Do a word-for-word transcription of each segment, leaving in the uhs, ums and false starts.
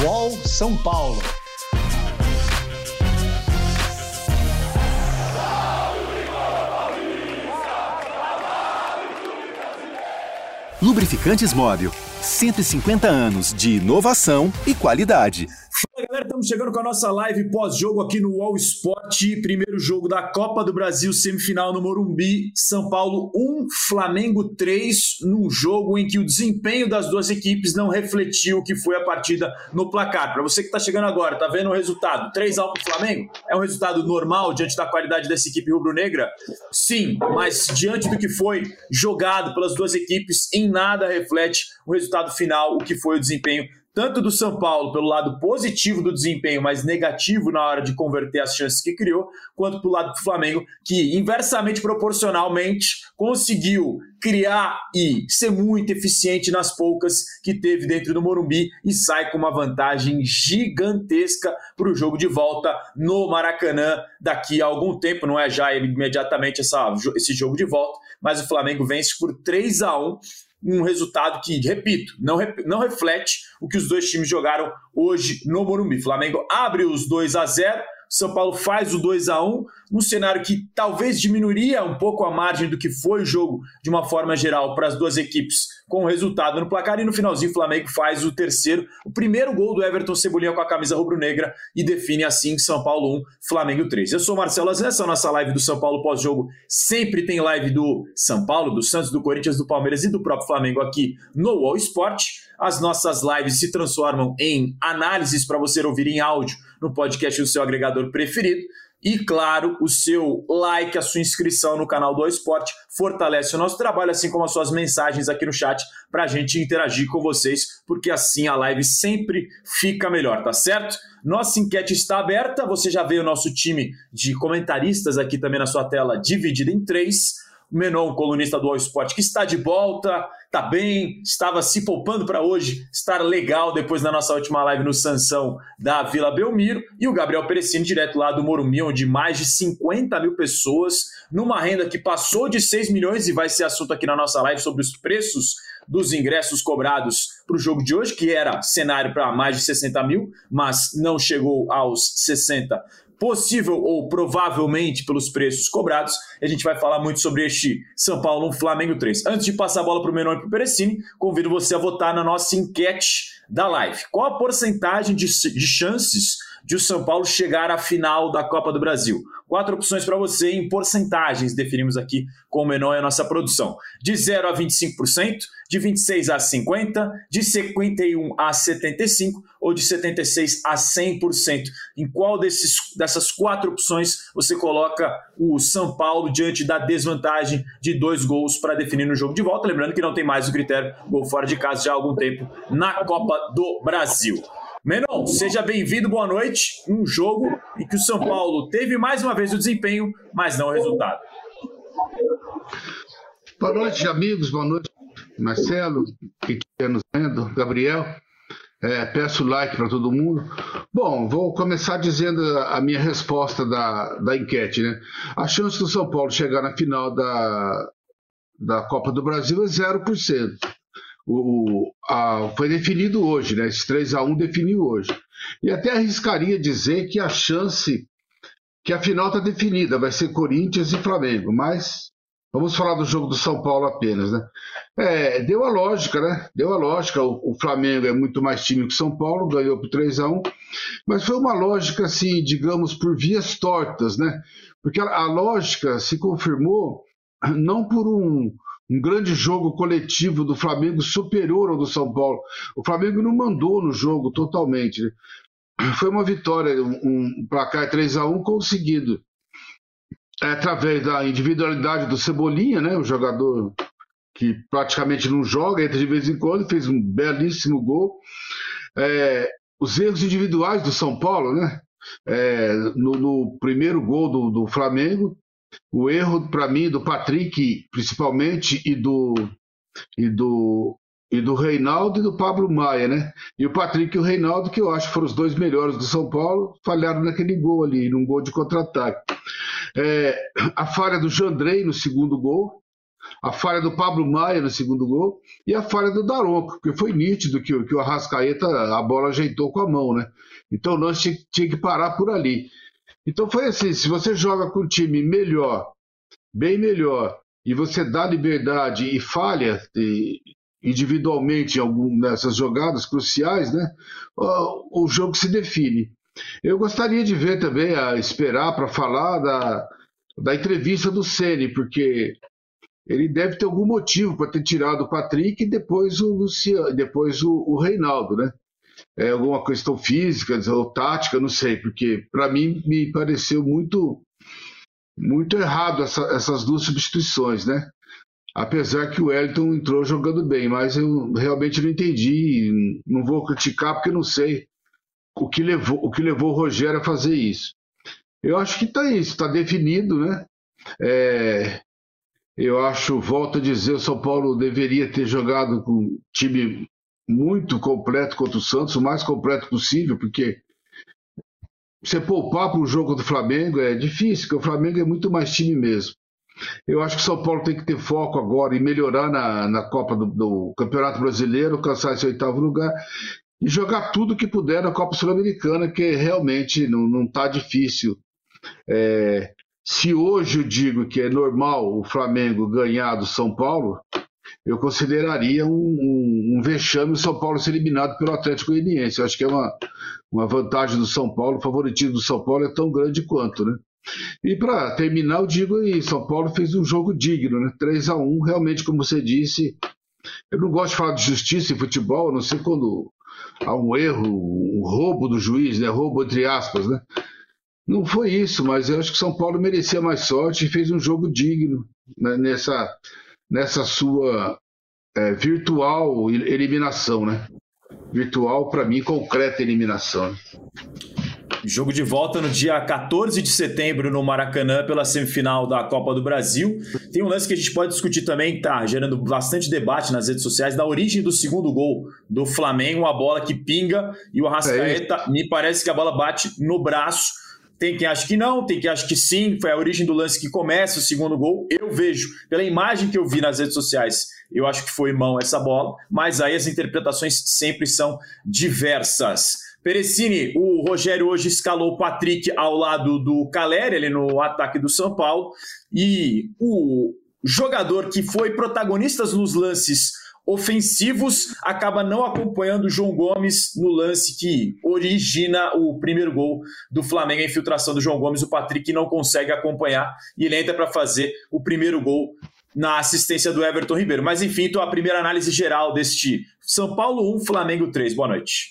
U O L São Paulo. Lubrificantes Móbil, cento e cinquenta anos de inovação e qualidade. Fala galera, estamos chegando com a nossa live pós-jogo aqui no All Sport, primeiro jogo da Copa do Brasil, semifinal no Morumbi, São Paulo um, Flamengo três, num jogo em que o desempenho das duas equipes não refletiu o que foi a partida no placar. Para você que está chegando agora, está vendo o resultado, três a um para o Flamengo, é um resultado normal diante da qualidade dessa equipe rubro-negra? Sim, mas diante do que foi jogado pelas duas equipes, em nada reflete o resultado final, o que foi o desempenho tanto do São Paulo pelo lado positivo do desempenho, mas negativo na hora de converter as chances que criou, quanto pelo lado do Flamengo, que inversamente proporcionalmente conseguiu criar e ser muito eficiente nas poucas que teve dentro do Morumbi e sai com uma vantagem gigantesca para o jogo de volta no Maracanã daqui a algum tempo, não é já imediatamente essa, esse jogo de volta, mas o Flamengo vence por três a um, um resultado que, repito, não, não reflete o que os dois times jogaram hoje no Morumbi. Flamengo abre os dois a zero, São Paulo faz o dois a um, num cenário que talvez diminuiria um pouco a margem do que foi o jogo de uma forma geral para as duas equipes com o resultado no placar, e no finalzinho o Flamengo faz o terceiro, o primeiro gol do Everton Cebolinha com a camisa rubro-negra e define assim São Paulo um, Flamengo três. Eu sou Marcelo Azan, essa é a nossa live do São Paulo pós-jogo. Sempre tem live do São Paulo, do Santos, do Corinthians, do Palmeiras e do próprio Flamengo aqui no All Sport. As nossas lives se transformam em análises para você ouvir em áudio no podcast do seu agregador preferido. E, claro, o seu like, a sua inscrição no canal do All Sport fortalece o nosso trabalho, assim como as suas mensagens aqui no chat para a gente interagir com vocês, porque assim a live sempre fica melhor, tá certo? Nossa enquete está aberta, você já vê o nosso time de comentaristas aqui também na sua tela, dividido em três. O Menon, colunista do All Sport, que está de volta, está bem, estava se poupando para hoje estar legal depois da nossa última live no Sansão da Vila Belmiro, e o Gabriel Perecini, direto lá do Morumbi, onde mais de cinquenta mil pessoas, numa renda que passou de seis milhões, e vai ser assunto aqui na nossa live sobre os preços dos ingressos cobrados para o jogo de hoje, que era cenário para mais de sessenta mil, mas não chegou aos sessenta, possível ou provavelmente pelos preços cobrados. A gente vai falar muito sobre este São Paulo um, Flamengo três. Antes de passar a bola para o Menon e para o Perecini, convido você a votar na nossa enquete da live. Qual a porcentagem de, de chances de o São Paulo chegar à final da Copa do Brasil? Quatro opções para você em porcentagens, definimos aqui com o Menon e a nossa produção. De zero a vinte e cinco por cento, de vinte e seis a cinquenta por cento, de cinquenta e um a setenta e cinco por cento ou de setenta e seis a cem por cento. Em qual desses, dessas quatro opções você coloca o São Paulo diante da desvantagem de dois gols para definir no jogo de volta? Lembrando que não tem mais o critério gol fora de casa já há algum tempo na Copa do Brasil. Menon, seja bem-vindo, boa noite. Um jogo em que o São Paulo teve mais uma vez o desempenho, mas não o resultado. Boa noite, amigos, boa noite, Marcelo, que está nos vendo, Gabriel. É, peço like para todo mundo. Bom, vou começar dizendo a minha resposta da, da enquete, né? A chance do São Paulo chegar na final da, da Copa do Brasil é zero por cento. O, a, foi definido hoje, né? Esse três a um definiu hoje. E até arriscaria dizer que a chance, que a final está definida, vai ser Corinthians e Flamengo, mas vamos falar do jogo do São Paulo apenas, né? É, deu a lógica, né? Deu a lógica, o, o Flamengo é muito mais time que o São Paulo, ganhou por três a um, mas foi uma lógica, assim, digamos, por vias tortas, né? Porque a, a lógica se confirmou não por um Um grande jogo coletivo do Flamengo superior ao do São Paulo. O Flamengo não mandou no jogo totalmente, né? Foi uma vitória, um, um placar três a um conseguido é, através da individualidade do Cebolinha, né? O jogador que praticamente não joga, entra de vez em quando, fez um belíssimo gol. É, os erros individuais do São Paulo, né? É, no, no primeiro gol do, do Flamengo, o erro, para mim, do Patrick, principalmente, e do, e, do, e do Reinaldo e do Pablo Maia, né? E o Patrick e o Reinaldo, que eu acho que foram os dois melhores do São Paulo, falharam naquele gol ali, num gol de contra-ataque. É, a falha do Jandrei no segundo gol, A falha do Pablo Maia no segundo gol e a falha do Daronco, porque foi nítido que, que o Arrascaeta, a bola ajeitou com a mão, né? Então o lance tinha, tinha que parar por ali. Então foi assim, se você joga com um time melhor, bem melhor, e você dá liberdade e falha e, individualmente em algumas dessas jogadas cruciais, né? O, o jogo se define. Eu gostaria de ver também, a esperar para falar da, da entrevista do Ceni, porque ele deve ter algum motivo para ter tirado o Patrick e depois o Luciano, depois o, o Reinaldo, né? É alguma questão física ou tática, não sei, porque para mim me pareceu muito, muito errado essa, essas duas substituições, né? Apesar que o Wellington entrou jogando bem, mas eu realmente não entendi, não vou criticar porque não sei o que levou o, que levou o Rogério a fazer isso. Eu acho que está isso, está definido, né? É, eu acho, volto a dizer, o São Paulo deveria ter jogado com um time muito completo contra o Santos, o mais completo possível, porque você poupar para o jogo do Flamengo é difícil, porque o Flamengo é muito mais time mesmo. Eu acho que o São Paulo tem que ter foco agora em melhorar na, na Copa do, do Campeonato Brasileiro, alcançar esse oitavo lugar e jogar tudo que puder na Copa Sul-Americana, que realmente não está difícil. É, se hoje eu digo que é normal o Flamengo ganhar do São Paulo, eu consideraria um, um, um vexame o São Paulo ser eliminado pelo Atlético Goianiense. Eu acho que é uma, uma vantagem do São Paulo, o favoritismo do São Paulo é tão grande quanto, né? E para terminar, eu digo aí, São Paulo fez um jogo digno, né? três a um, realmente, como você disse, eu não gosto de falar de justiça em futebol, a não ser quando há um erro, um roubo do juiz, né? Roubo entre aspas, né? Não foi isso, mas eu acho que São Paulo merecia mais sorte e fez um jogo digno, né? nessa, nessa sua é, virtual eliminação, né? Virtual, para mim, concreta eliminação, né? Jogo de volta no dia quatorze de setembro no Maracanã pela semifinal da Copa do Brasil. Tem um lance que a gente pode discutir também, tá gerando bastante debate nas redes sociais, da origem do segundo gol do Flamengo, a bola que pinga e o Arrascaeta, é me parece que a bola bate no braço. Tem quem acha que não, tem quem acha que sim, foi a origem do lance que começa o segundo gol. Eu vejo, pela imagem que eu vi nas redes sociais, eu acho que foi mão essa bola, mas aí as interpretações sempre são diversas. Perecini, o Rogério hoje escalou o Patrick ao lado do Caleri, ali no ataque do São Paulo, e o jogador que foi protagonista nos lances ofensivos acaba não acompanhando o João Gomes no lance que origina o primeiro gol do Flamengo, a infiltração do João Gomes. O Patrick não consegue acompanhar e ele entra para fazer o primeiro gol na assistência do Everton Ribeiro. Mas enfim, então a primeira análise geral deste São Paulo um, Flamengo três. Boa noite.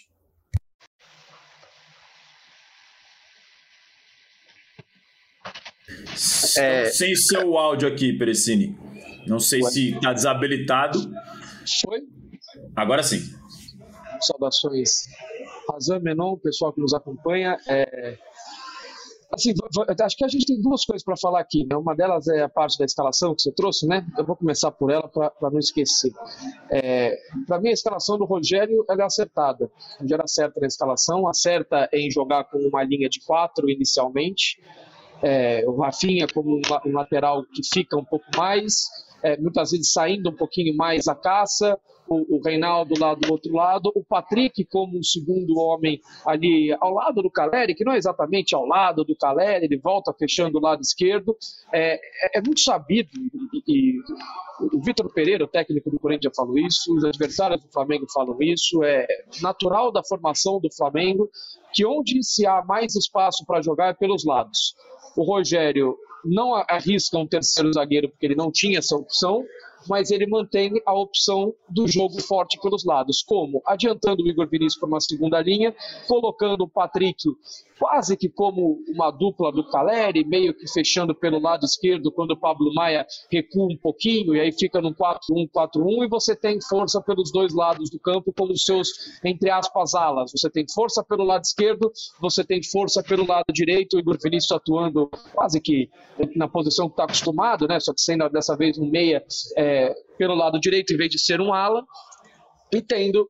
É... Sem seu áudio aqui, Perecini. Não sei Ué? se está desabilitado. Foi? Agora sim. Saudações. Razan, Menon, pessoal que nos acompanha. É... Assim, acho que a gente tem duas coisas para falar aqui, né? Uma delas é a parte da escalação que você trouxe, né? Eu vou começar por ela para não esquecer. É... Para mim, a escalação do Rogério ela é acertada. O Rogério acerta na escalação, acerta em jogar com uma linha de quatro inicialmente. É, o Rafinha como um lateral que fica um pouco mais, é, muitas vezes saindo um pouquinho mais à caça, o, o Reinaldo lá do outro lado, o Patrick como um segundo homem ali ao lado do Caleri, que não é exatamente ao lado do Caleri, ele volta fechando o lado esquerdo. É, é, é muito sabido, e, e o Vitor Pereira, o técnico do Corinthians, falou isso, os adversários do Flamengo falam isso, é natural da formação do Flamengo, que onde se há mais espaço para jogar é pelos lados. O Rogério não arrisca um terceiro zagueiro porque ele não tinha essa opção, mas ele mantém a opção do jogo forte pelos lados. Como? Adiantando o Igor Vinícius para uma segunda linha, colocando o Patrick quase que como uma dupla do Caleri, meio que fechando pelo lado esquerdo quando o Pablo Maia recua um pouquinho, e aí fica num quatro um quatro um, e você tem força pelos dois lados do campo como os seus, entre aspas, alas. Você tem força pelo lado esquerdo, você tem força pelo lado direito, o Igor Vinícius atuando quase que na posição que está acostumado, né? Só que sendo dessa vez um meia é, pelo lado direito em vez de ser um ala, e tendo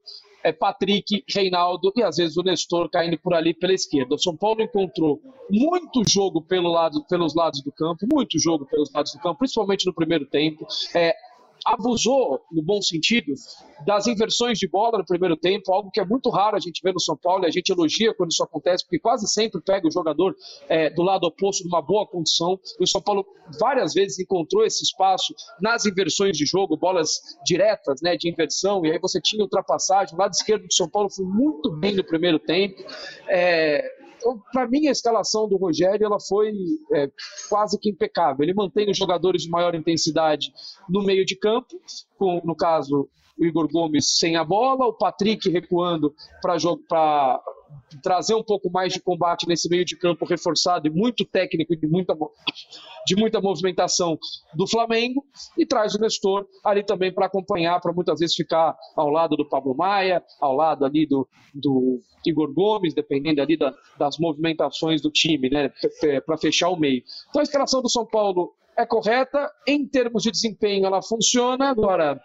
é Patrick, Reinaldo e às vezes o Nestor caindo por ali pela esquerda. O São Paulo encontrou muito jogo pelo lado, pelos lados do campo, muito jogo pelos lados do campo, principalmente no primeiro tempo. É, abusou, no bom sentido, das inversões de bola no primeiro tempo, algo que é muito raro a gente ver no São Paulo, e a gente elogia quando isso acontece, porque quase sempre pega o jogador é, do lado oposto numa boa condição, e o São Paulo várias vezes encontrou esse espaço nas inversões de jogo, bolas diretas, né, de inversão, e aí você tinha ultrapassagem. O lado esquerdo do São Paulo foi muito bem no primeiro tempo. É... Então, para mim, a escalação do Rogério ela foi é, quase que impecável. Ele mantém os jogadores de maior intensidade no meio de campo, com, no caso, o Igor Gomes sem a bola, o Patrick recuando para trazer um pouco mais de combate nesse meio de campo reforçado e muito técnico e de muita, de muita movimentação do Flamengo, e traz o Nestor ali também para acompanhar, para muitas vezes ficar ao lado do Pablo Maia, ao lado ali do, do Igor Gomes, dependendo ali da, das movimentações do time, né, para fechar o meio. Então a escalação do São Paulo é correta, em termos de desempenho ela funciona. Agora,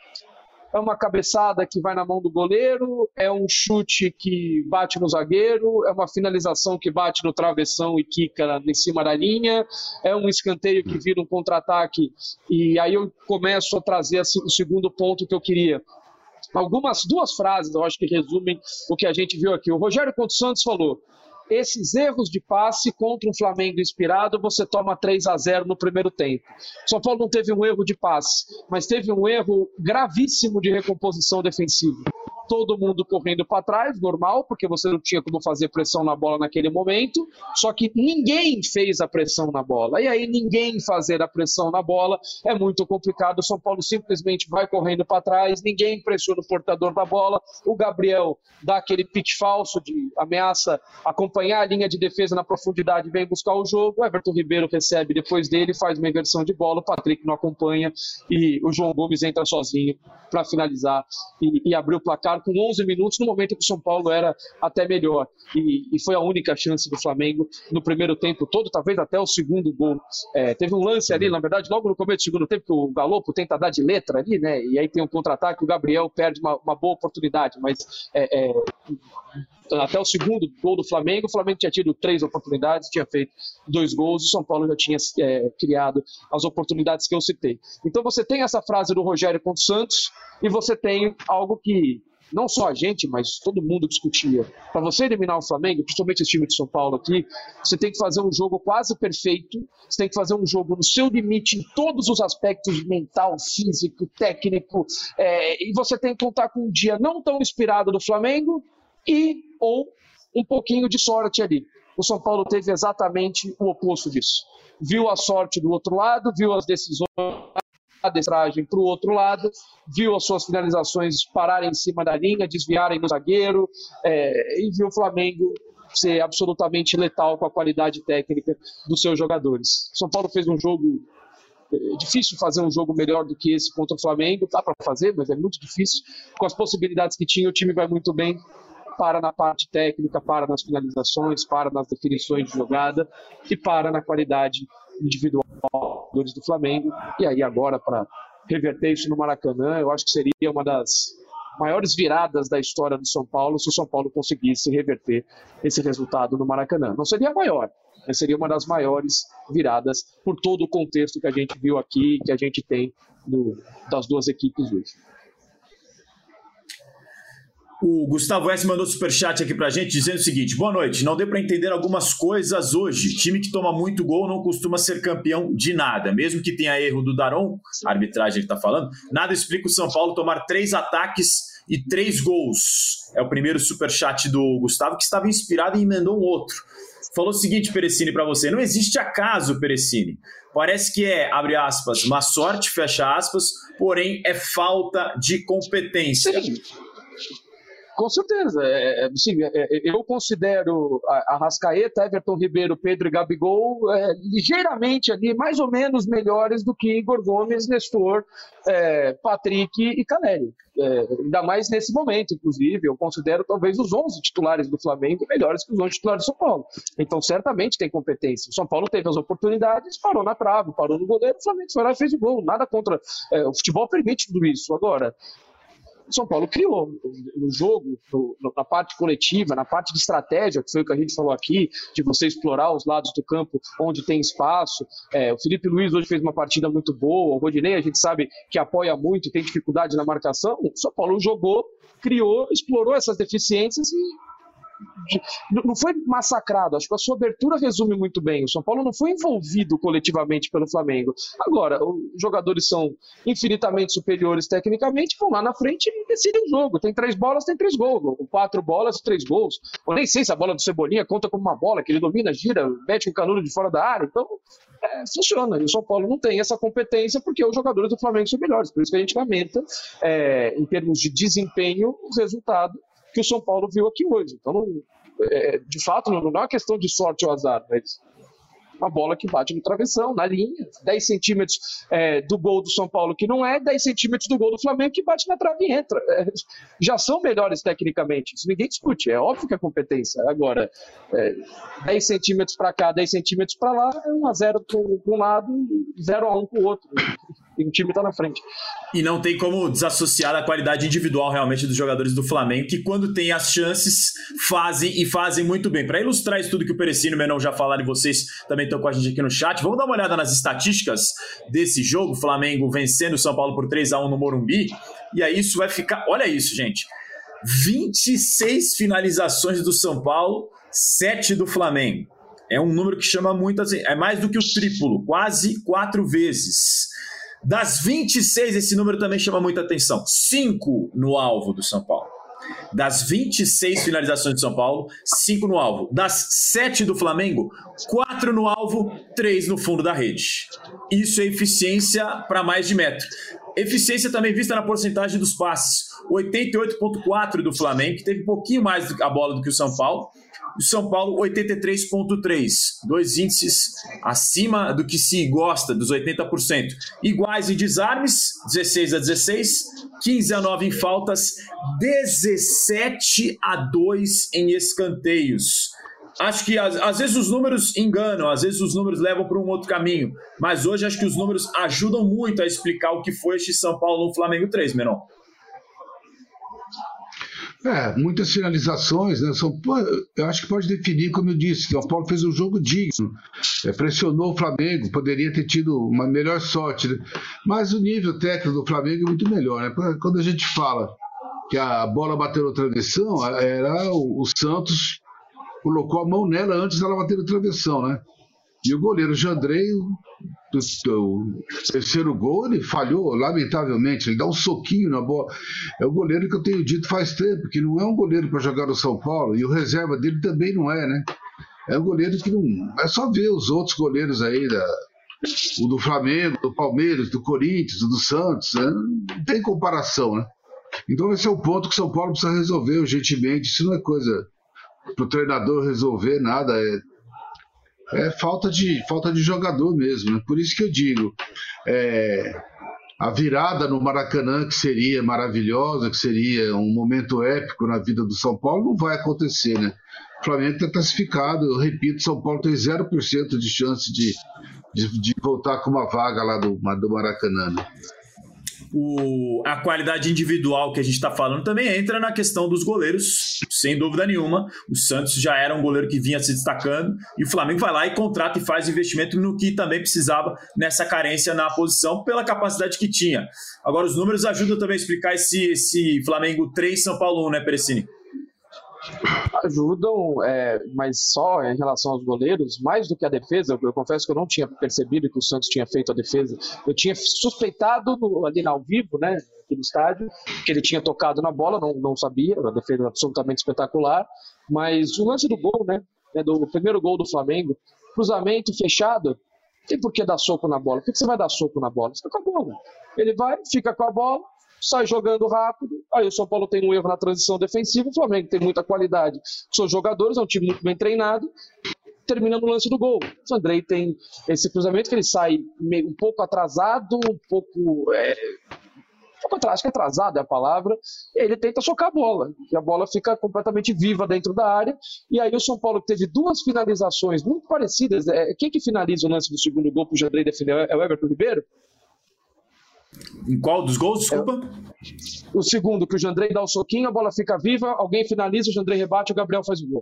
é uma cabeçada que vai na mão do goleiro, é um chute que bate no zagueiro, é uma finalização que bate no travessão e quica em cima da linha, é um escanteio que vira um contra-ataque. E aí eu começo a trazer assim, o segundo ponto que eu queria. Algumas, duas frases eu acho que resumem o que a gente viu aqui. O Rogério Conto Santos falou: esses erros de passe contra um Flamengo inspirado, você toma três a zero no primeiro tempo. São Paulo não teve um erro de passe, mas teve um erro gravíssimo de recomposição defensiva. Todo mundo correndo para trás, normal, porque você não tinha como fazer pressão na bola naquele momento, só que ninguém fez a pressão na bola. E aí ninguém fazer a pressão na bola é muito complicado. O São Paulo simplesmente vai correndo para trás, ninguém pressiona o portador da bola, o Gabriel dá aquele pique falso de ameaça acompanhar a linha de defesa na profundidade e vem buscar o jogo, o Everton Ribeiro recebe depois dele, faz uma inversão de bola, o Patrick não acompanha e o João Gomes entra sozinho para finalizar e, e abrir o placar com onze minutos, no momento que o São Paulo era até melhor. E, e foi a única chance do Flamengo no primeiro tempo todo, talvez até o segundo gol. É, teve um lance ali, na verdade, logo no começo do segundo tempo, que o Galopo tenta dar de letra ali, né? E aí tem um contra-ataque, o Gabriel perde uma, uma boa oportunidade, mas é, é, até o segundo gol do Flamengo, o Flamengo tinha tido três oportunidades, tinha feito dois gols, e o São Paulo já tinha é, criado as oportunidades que eu citei. Então você tem essa frase do Rogério Conto Santos e você tem algo que não só a gente, mas todo mundo discutia. Para você eliminar o Flamengo, principalmente esse time de São Paulo aqui, você tem que fazer um jogo quase perfeito, você tem que fazer um jogo no seu limite em todos os aspectos, mental, físico, técnico, é, e você tem que contar com um dia não tão inspirado do Flamengo e ou um pouquinho de sorte ali. O São Paulo teve exatamente o oposto disso. Viu a sorte do outro lado, viu as decisões a destragem para o outro lado, viu as suas finalizações pararem em cima da linha, desviarem no zagueiro, é, e viu o Flamengo ser absolutamente letal com a qualidade técnica dos seus jogadores. São Paulo fez um jogo, é difícil fazer um jogo melhor do que esse contra o Flamengo, dá para fazer, mas é muito difícil. Com as possibilidades que tinha, o time vai muito bem, para na parte técnica, para nas finalizações, para nas definições de jogada e para na qualidade individual do Flamengo. E aí agora, para reverter isso no Maracanã, eu acho que seria uma das maiores viradas da história do São Paulo se o São Paulo conseguisse reverter esse resultado no Maracanã. Não seria a maior, mas seria uma das maiores viradas por todo o contexto que a gente viu aqui, que a gente tem no, das duas equipes hoje. O Gustavo S. mandou superchat aqui pra gente dizendo o seguinte: boa noite, não deu pra entender algumas coisas hoje. Time que toma muito gol não costuma ser campeão de nada. Mesmo que tenha erro do Daron, a arbitragem ele tá falando, nada explica o São Paulo tomar três ataques e três gols. É o primeiro superchat do Gustavo, que estava inspirado e emendou um outro. Falou o seguinte, Perecini, pra você: não existe acaso, Perecini. Parece que é, abre aspas, má sorte, fecha aspas, porém é falta de competência. Sim. Com certeza. É, assim, é, eu considero Arrascaeta, Everton Ribeiro, Pedro e Gabigol é, ligeiramente ali, mais ou menos melhores do que Igor Gomes, Nestor, é, Patrick e Caleri. É, ainda mais nesse momento, inclusive, eu considero talvez os onze titulares do Flamengo melhores que os onze titulares do São Paulo. Então, certamente tem competência. O São Paulo teve as oportunidades, parou na trave, parou no goleiro, o Flamengo foi lá e fez o gol. Nada contra. É, o futebol permite tudo isso. Agora, o São Paulo criou no jogo, no, na parte coletiva, na parte de estratégia, que foi o que a gente falou aqui, de você explorar os lados do campo onde tem espaço. É, o Felipe Luiz hoje fez uma partida muito boa, o Rodinei a gente sabe que apoia muito e tem dificuldade na marcação. O São Paulo jogou, criou, explorou essas deficiências e não foi massacrado. Acho que a sua abertura resume muito bem. O São Paulo não foi envolvido coletivamente pelo Flamengo. Agora, os jogadores são infinitamente superiores tecnicamente, vão lá na frente e decidem o jogo. Tem três bolas, tem três gols. Quatro bolas, três gols. Eu nem sei se a bola do Cebolinha conta como uma bola, que ele domina, gira, mete um canudo de fora da área. Então, é, funciona. E o São Paulo não tem essa competência porque os jogadores do Flamengo são melhores. Por isso que a gente lamenta, é, em termos de desempenho, o resultado que o São Paulo viu aqui hoje. Então, não, é, de fato, não, não é uma questão de sorte ou azar, mas uma bola que bate no travessão, na linha, dez centímetros é, do gol do São Paulo, que não é, dez centímetros do gol do Flamengo, que bate na trave e entra. É, já são melhores tecnicamente, isso ninguém discute, é óbvio que é competência. Agora, é, dez centímetros para cá, dez centímetros para lá, é um a zero para um lado e zero a um para o outro. E o time está na frente. E não tem como desassociar a qualidade individual realmente dos jogadores do Flamengo, que quando tem as chances, fazem e fazem muito bem. Para ilustrar isso tudo que o Perecino e o Menão já falaram e vocês também estão com a gente aqui no chat, vamos dar uma olhada nas estatísticas desse jogo, Flamengo vencendo o São Paulo por três a um no Morumbi, e aí isso vai ficar... Olha isso, gente. vinte e seis finalizações do São Paulo, sete do Flamengo. É um número que chama muito... Assim, é mais do que o triplo, quase quatro vezes. Das vinte e seis, esse número também chama muita atenção. cinco no alvo do São Paulo. Das vinte e seis finalizações do São Paulo, cinco no alvo. Das sete do Flamengo, quatro no alvo, três no fundo da rede. Isso é eficiência para mais de metro. Eficiência também vista na porcentagem dos passes. oitenta e oito vírgula quatro do Flamengo, que teve um pouquinho mais a bola do que o São Paulo. O São Paulo, oitenta e três vírgula três. Dois índices acima do que se gosta, dos oitenta por cento. Iguais em desarmes, dezesseis a dezesseis. quinze a nove em faltas. dezessete a dois em escanteios. Acho que às, às vezes os números enganam, às vezes os números levam para um outro caminho. Mas hoje acho que os números ajudam muito a explicar o que foi este São Paulo no Flamengo três, Menon. É, muitas finalizações, né? São, eu acho que pode definir, como eu disse, São Paulo fez um jogo digno, é, pressionou o Flamengo, poderia ter tido uma melhor sorte, né? Mas o nível técnico do Flamengo é muito melhor, né? Quando a gente fala que a bola bateu no travessão, era o, o Santos colocou a mão nela antes dela bater no travessão, né? E o goleiro Jandrei, o, o terceiro gol, ele falhou lamentavelmente, ele dá um soquinho na bola. É o goleiro que eu tenho dito faz tempo, que não é um goleiro para jogar no São Paulo, e o reserva dele também não é, né? É um goleiro que não... É só ver os outros goleiros aí, da, o do Flamengo, do Palmeiras, do Corinthians, do Santos, né? Não tem comparação, né? Então esse é o ponto que o São Paulo precisa resolver urgentemente. Isso não é coisa para o treinador resolver, nada, é É falta de, falta de jogador mesmo, né? Por isso que eu digo, é, a virada no Maracanã, que seria maravilhosa, que seria um momento épico na vida do São Paulo, não vai acontecer, né? O Flamengo está classificado, eu repito, São Paulo tem zero por cento de chance de, de, de voltar com uma vaga lá do, do Maracanã, né? O, a qualidade individual que a gente está falando também entra na questão dos goleiros, sem dúvida nenhuma. O Santos já era um goleiro que vinha se destacando e o Flamengo vai lá e contrata e faz investimento no que também precisava nessa carência na posição pela capacidade que tinha. Agora os números ajudam também a explicar esse, esse Flamengo três, São Paulo um, né, Perecini? Ajudam, é, mas só em relação aos goleiros, mais do que a defesa. Eu, eu confesso que eu não tinha percebido que o Santos tinha feito a defesa. Eu tinha suspeitado no, ali ao vivo, né, aqui no estádio, que ele tinha tocado na bola, não, não sabia, a defesa absolutamente espetacular. Mas o lance do gol, né, do primeiro gol do Flamengo, cruzamento fechado, não tem por que dar soco na bola. Por que você vai dar soco na bola? Você fica com a bola. Ele vai, fica com a bola, sai jogando rápido, aí o São Paulo tem um erro na transição defensiva, o Flamengo tem muita qualidade, seus jogadores, é um time muito bem treinado, termina no lance do gol. O Andrei tem esse cruzamento que ele sai meio, um pouco atrasado, um pouco... É, um pouco atrás, acho que atrasado é a palavra, e ele tenta socar a bola, e a bola fica completamente viva dentro da área, e aí o São Paulo teve duas finalizações muito parecidas. É, quem que finaliza o lance do segundo gol para o Andrei defender? É o Everton Ribeiro? Em qual dos gols, desculpa? É, o segundo, que o Jandrei dá o soquinho, a bola fica viva, alguém finaliza, o Jandrei rebate, o Gabriel faz o gol.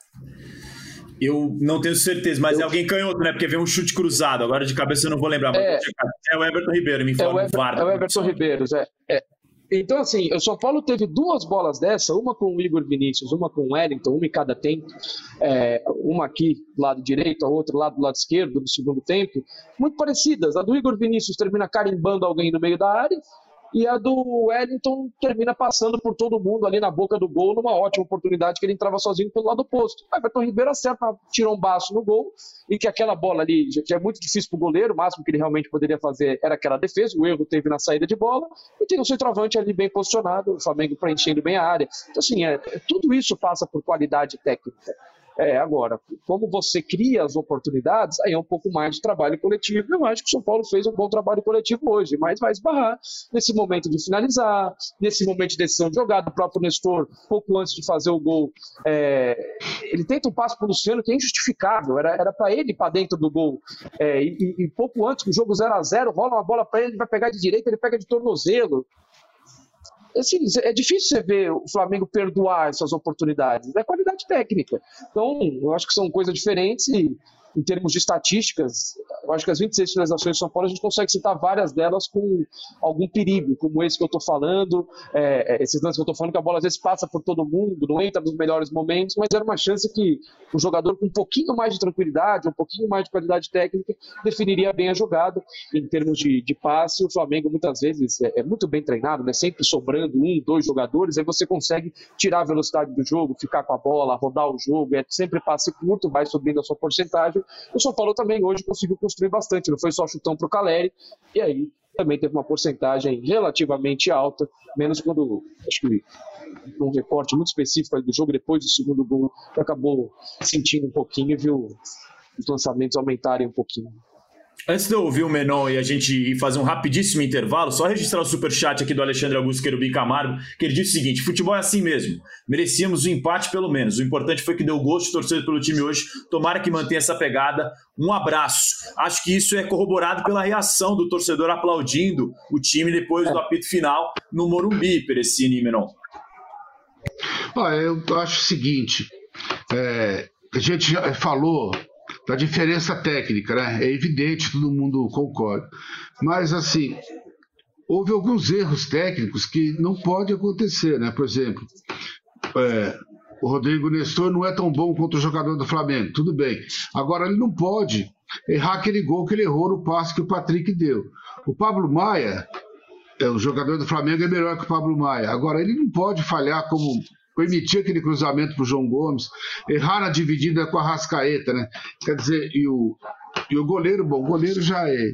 Eu não tenho certeza, mas eu... é alguém canhoto, né? Porque vem um chute cruzado. Agora de cabeça eu não vou lembrar. Mas é... é o Everton Ribeiro, me informa. É o, Ever... o, VAR, é o Everton Ribeiro, é. é. Então, assim, o São Paulo teve duas bolas dessa, uma com o Igor Vinícius, uma com o Wellington, uma em cada tempo, é, uma aqui do lado direito, a outra lá do lado esquerdo, no segundo tempo, muito parecidas. A do Igor Vinícius termina carimbando alguém no meio da área, e a do Wellington termina passando por todo mundo ali na boca do gol, numa ótima oportunidade que ele entrava sozinho pelo lado oposto. O Everton Ribeiro acerta, tira um baço no gol, e que aquela bola ali, que é muito difícil para o goleiro, o máximo que ele realmente poderia fazer era aquela defesa, o erro teve na saída de bola, e tem um centroavante ali bem posicionado, o Flamengo preenchendo bem a área. Então, assim, é, tudo isso passa por qualidade técnica. É, agora, como você cria as oportunidades, aí é um pouco mais de trabalho coletivo. Eu acho que o São Paulo fez um bom trabalho coletivo hoje, mas vai esbarrar nesse momento de finalizar, nesse momento de decisão de jogada. O próprio Nestor, pouco antes de fazer o gol, é, ele tenta um passe para o Luciano que é injustificável, era para ele ir para dentro do gol. É, e, e pouco antes, que o jogo zero a zero, rola uma bola para ele, ele vai pegar de direita, ele pega de tornozelo. Assim, é difícil você ver o Flamengo perdoar essas oportunidades, é qualidade técnica. Então, eu acho que são coisas diferentes e, em termos de estatísticas, eu acho que as vinte e seis finalizações de São Paulo, a gente consegue citar várias delas com algum perigo, como esse que eu estou falando, é, esses lances que eu estou falando, que a bola às vezes passa por todo mundo, não entra nos melhores momentos, mas era uma chance que o jogador com um pouquinho mais de tranquilidade, um pouquinho mais de qualidade técnica, definiria bem a jogada. Em termos de, de passe, o Flamengo muitas vezes é, é muito bem treinado, né? Sempre sobrando um, dois jogadores, aí você consegue tirar a velocidade do jogo, ficar com a bola, rodar o jogo, é sempre passe curto, vai subindo a sua porcentagem. O São Paulo também hoje conseguiu construir bastante, não foi só chutão para o Caleri, e aí também teve uma porcentagem relativamente alta, menos quando, acho que num recorte muito específico do jogo, depois do segundo gol, que acabou sentindo um pouquinho e viu os lançamentos aumentarem um pouquinho. Antes de eu ouvir o Menon e a gente ir fazer um rapidíssimo intervalo, só registrar o superchat aqui do Alexandre Augusto Querubim Camargo, que ele disse o seguinte: futebol é assim mesmo, merecíamos o empate pelo menos, o importante foi que deu gosto de torcer pelo time hoje, tomara que mantenha essa pegada, um abraço. Acho que isso é corroborado pela reação do torcedor aplaudindo o time depois do apito final no Morumbi, Perecini e Menon. Ah, eu acho o seguinte, é, a gente já falou da diferença técnica, né? É evidente, todo mundo concorda. Mas, assim, houve alguns erros técnicos que não pode acontecer, né? Por exemplo, é, o Rodrigo Nestor não é tão bom quanto o jogador do Flamengo, tudo bem. Agora, ele não pode errar aquele gol que ele errou no passe que o Patrick deu. O Pablo Maia, é, o jogador do Flamengo é melhor que o Pablo Maia. Agora, ele não pode falhar como... permitir aquele cruzamento para o João Gomes, errar na dividida com a Arrascaeta, né? Quer dizer, e o, e o goleiro, bom, o goleiro já é.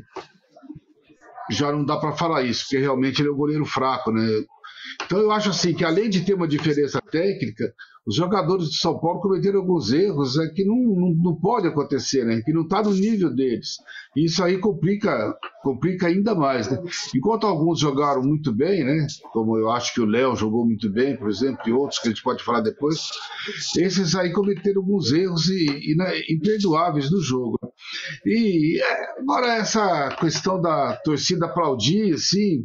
Já não dá para falar isso, porque realmente ele é um goleiro fraco, né? Então eu acho assim que além de ter uma diferença técnica, os jogadores de São Paulo cometeram alguns erros é, que não, não, não pode acontecer, né? Que não está no nível deles. E isso aí complica, complica ainda mais, né? Enquanto alguns jogaram muito bem, né? Como eu acho que o Léo jogou muito bem, por exemplo, e outros que a gente pode falar depois, esses aí cometeram alguns erros e, e, né, imperdoáveis no jogo. E agora essa questão da torcida aplaudir, assim,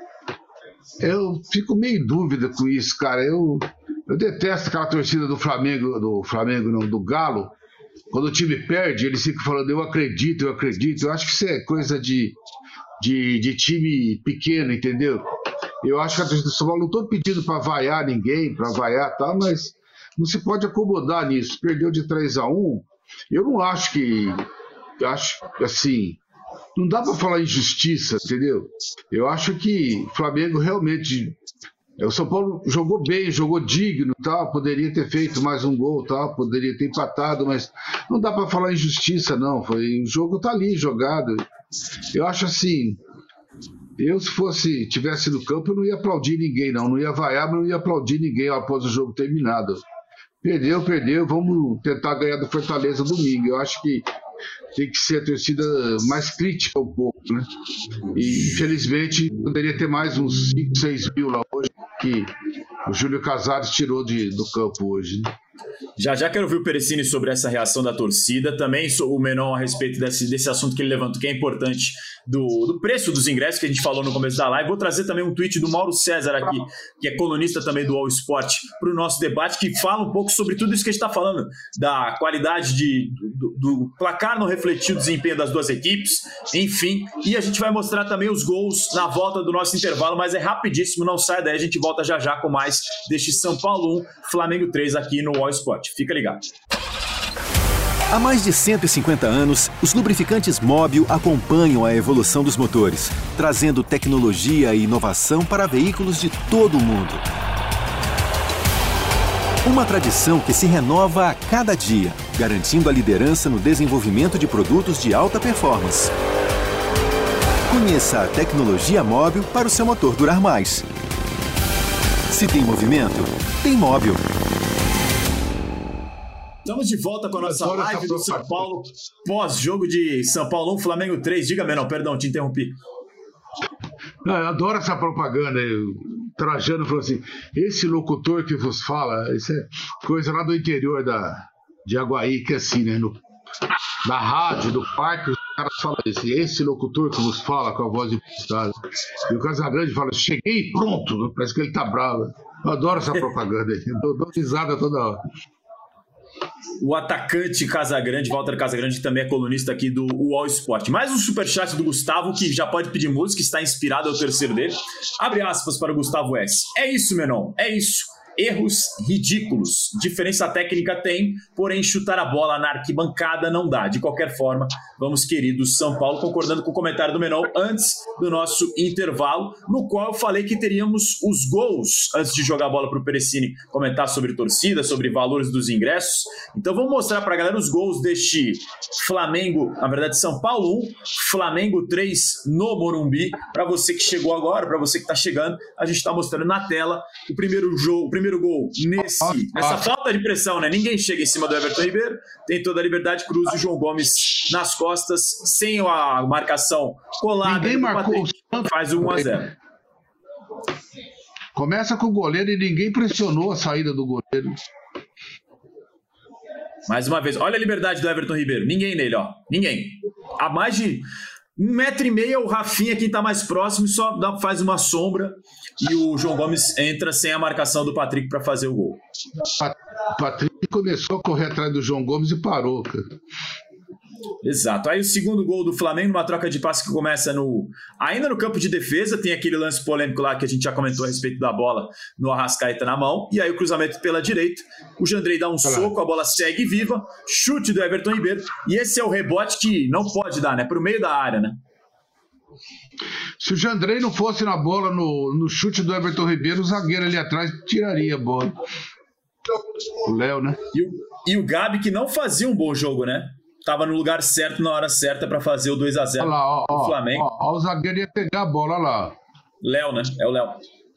eu fico meio em dúvida com isso, cara. Eu, eu detesto aquela torcida do Flamengo, do Flamengo não, do Galo. Quando o time perde, eles ficam falando, eu acredito, eu acredito. Eu acho que isso é coisa de, de, de time pequeno, entendeu? Eu acho que a torcida do São Paulo, não estou pedindo para vaiar ninguém, para vaiar e tal, mas não se pode acomodar nisso. Perdeu de três a um, eu não acho que... Eu acho, assim... Não dá para falar em justiça, entendeu? Eu acho que o Flamengo realmente... O São Paulo jogou bem, jogou digno, tal, poderia ter feito mais um gol, tal, poderia ter empatado, mas não dá para falar em justiça, não. Foi, o jogo tá ali, jogado. Eu acho assim... Eu, se fosse, tivesse no campo, eu não ia aplaudir ninguém, não. Não ia vaiar, mas não ia aplaudir ninguém após o jogo terminado. Perdeu, perdeu, vamos tentar ganhar do Fortaleza domingo. Eu acho que tem que ser a torcida mais crítica um pouco, né? E, infelizmente, poderia ter mais uns cinco, seis mil lá hoje, que o Júlio Casares tirou de, do campo hoje, né? Já já quero ouvir o Perecini sobre essa reação da torcida, também o Menon a respeito desse, desse assunto que ele levantou, que é importante, do, do preço dos ingressos que a gente falou no começo da live. Vou trazer também um tweet do Mauro César aqui, que é colunista também do All Sport, para o nosso debate, que fala um pouco sobre tudo isso que a gente está falando, da qualidade de, do, do placar não refletir o desempenho das duas equipes, enfim, e a gente vai mostrar também os gols na volta do nosso intervalo, mas é rapidíssimo, não sai daí, a gente volta já já com mais deste São Paulo um, Flamengo três aqui no All Sport. Fica ligado. Há mais de cento e cinquenta anos, os lubrificantes Mobil acompanham a evolução dos motores, trazendo tecnologia e inovação para veículos de todo o mundo. Uma tradição que se renova a cada dia, garantindo a liderança no desenvolvimento de produtos de alta performance. Conheça a tecnologia Mobil para o seu motor durar mais. Se tem movimento, tem Mobil. Estamos de volta com a nossa live do São Paulo, pós-jogo de São Paulo um, Flamengo três. Diga, Menão, perdão, te interrompi. Não, eu adoro essa propaganda. O Trajano falou assim, esse locutor que vos fala, isso é coisa lá do interior da, de Aguaí, que é assim, né? No, na rádio, no parque, os caras falam isso. Esse locutor que vos fala com a voz de postado. E o Casagrande fala, cheguei pronto. Parece que ele tá bravo. Eu adoro essa propaganda. Eu dou, dou risada toda hora. O atacante Casagrande, Walter Casagrande, que também é colunista aqui do All Sport. Mais um superchat do Gustavo, que já pode pedir música, está inspirado, é o terceiro dele. Abre aspas para o Gustavo S. É isso, Menon, é isso. Erros ridículos. Diferença técnica tem, porém chutar a bola na arquibancada não dá. De qualquer forma, vamos, queridos São Paulo, concordando com o comentário do Menon antes do nosso intervalo, no qual eu falei que teríamos os gols antes de jogar a bola para o Perecini comentar sobre torcida, sobre valores dos ingressos. Então vamos mostrar para a galera os gols deste Flamengo, na verdade São Paulo um, Flamengo três no Morumbi. Para você que chegou agora, para você que está chegando, a gente está mostrando na tela o primeiro jogo, o primeiro Primeiro gol nesse, nessa falta de pressão, né? Ninguém chega em cima do Everton Ribeiro, tem toda a liberdade, cruza o João Gomes nas costas, sem a marcação colada. Ninguém marcou, Patrick, faz o um a zero. Começa com o goleiro e ninguém pressionou a saída do goleiro. Mais uma vez, olha a liberdade do Everton Ribeiro. Ninguém nele, ó. Ninguém. Há mais de um metro e meio, o Rafinha, quem tá mais próximo, só dá, faz uma sombra e o João Gomes entra sem a marcação do Patrick para fazer o gol. O Patrick começou a correr atrás do João Gomes e parou, cara. Exato. Aí o segundo gol do Flamengo, uma troca de passe que começa no ainda no campo de defesa, tem aquele lance polêmico lá que a gente já comentou a respeito da bola no Arrascaeta na mão, e aí o cruzamento pela direita, o Jandrei dá um Olá. soco, a bola segue viva, chute do Everton Ribeiro, e esse é o rebote que não pode dar, né? Pro meio da área, né? Se o Jandrei não fosse na bola, no, no chute do Everton Ribeiro, o zagueiro ali atrás tiraria a bola. O Léo, né? E o, e o Gabi, que não fazia um bom jogo, né? Tava no lugar certo, na hora certa para fazer o dois a zero olha lá, ó, do Flamengo. Ó, ó, o zagueiro ia pegar a bola, olha lá. Léo, né? É o Léo.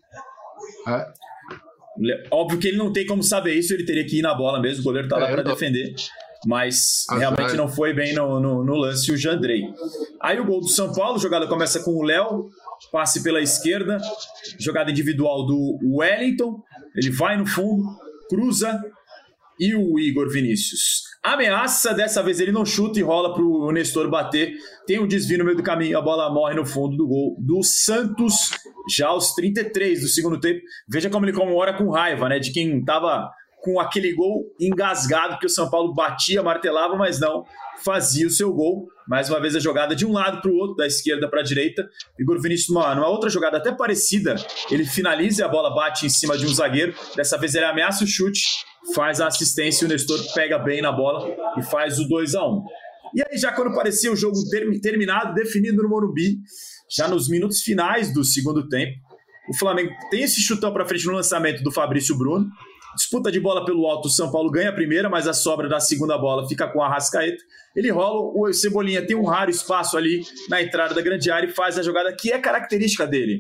É. Óbvio que ele não tem como saber isso, ele teria que ir na bola mesmo, o goleiro tá lá é, para tô... defender. Mas Azar. realmente não foi bem no, no, no lance o Jandrei. Aí o gol do São Paulo, a jogada começa com o Léo, passe pela esquerda, jogada individual do Wellington, ele vai no fundo, cruza, e o Igor Vinícius ameaça, dessa vez ele não chuta e rola pro Nestor bater, tem um desvio no meio do caminho, a bola morre no fundo do gol do Santos, já aos trinta e três do segundo tempo. Veja como ele comemora com raiva, né, de quem tava com aquele gol engasgado que o São Paulo batia, martelava, mas não fazia o seu gol. Mais uma vez a jogada de um lado para o outro, da esquerda para a direita. Igor Vinícius, numa, numa outra jogada até parecida, ele finaliza e a bola bate em cima de um zagueiro. Dessa vez ele ameaça o chute, faz a assistência e o Nestor pega bem na bola e faz o dois a um. E aí já quando parecia o jogo ter, terminado, definido no Morumbi, já nos minutos finais do segundo tempo, o Flamengo tem esse chutão para frente no lançamento do Fabrício Bruno. Disputa de bola pelo alto, o São Paulo ganha a primeira, mas a sobra da segunda bola fica com a Arrascaeta. Ele rola, o Cebolinha tem um raro espaço ali na entrada da grande área e faz a jogada que é característica dele.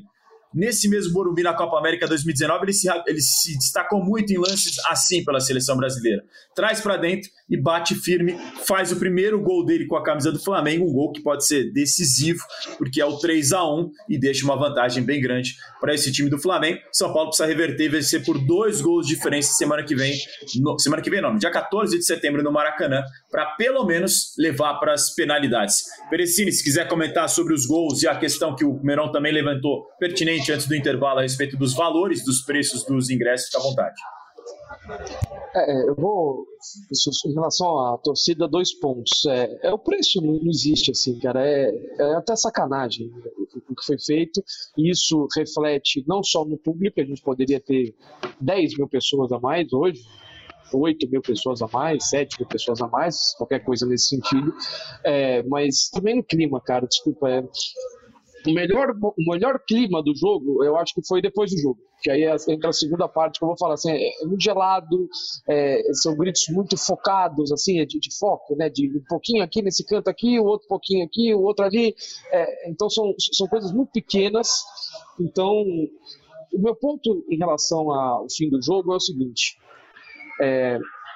nesse mesmo Morumbi na Copa América dois mil e dezenove, ele se, ele se destacou muito em lances assim pela seleção brasileira. Traz para dentro e bate firme, faz o primeiro gol dele com a camisa do Flamengo, um gol que pode ser decisivo, porque é o três a um e deixa uma vantagem bem grande para esse time do Flamengo. São Paulo precisa reverter e vencer por dois gols de diferença semana que vem, no, semana que vem não, no dia quatorze de setembro no Maracanã, para pelo menos levar para as penalidades. Perecini, se quiser comentar sobre os gols e a questão que o Meron também levantou pertinente antes do intervalo a respeito dos valores, dos preços dos ingressos, fica à vontade. É, eu vou, em relação à torcida, dois pontos. É, é o preço não, não existe assim, cara. É, é até sacanagem o que foi feito. E isso reflete não só no público, a gente poderia ter dez mil pessoas a mais hoje, oito mil pessoas a mais, sete mil pessoas a mais, qualquer coisa nesse sentido. É, mas também no clima, cara. Desculpa. É, o melhor, o melhor clima do jogo, eu acho que foi depois do jogo. Que aí entra a segunda parte que eu vou falar assim, é muito gelado, é, são gritos muito focados, assim, de, de foco, né, de um pouquinho aqui nesse canto aqui, o outro pouquinho aqui, o outro ali, é, então são, são coisas muito pequenas. Então, o meu ponto em relação ao fim do jogo é o seguinte, é,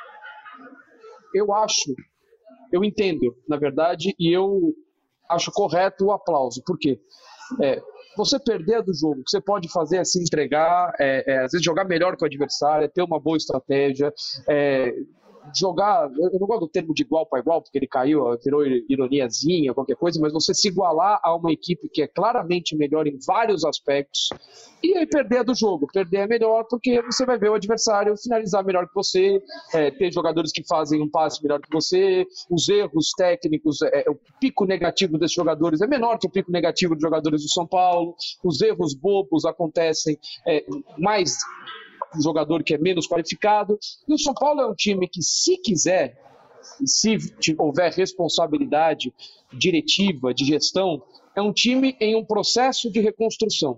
eu acho, eu entendo, na verdade, e eu acho correto o aplauso, por quê? É, você perder do jogo, o que você pode fazer é se entregar, é, é, às vezes jogar melhor que o adversário, é ter uma boa estratégia, é, jogar, eu não gosto do termo de igual para igual, porque ele caiu, virou ironiazinha, qualquer coisa, mas você se igualar a uma equipe que é claramente melhor em vários aspectos, e aí perder do jogo, perder é melhor porque você vai ver o adversário finalizar melhor que você, é, ter jogadores que fazem um passe melhor que você, os erros técnicos, é, o pico negativo desses jogadores é menor que o pico negativo dos jogadores do São Paulo, os erros bobos acontecem é, mais um jogador que é menos qualificado, e o São Paulo é um time que, se quiser, se houver responsabilidade diretiva, de gestão, é um time em um processo de reconstrução.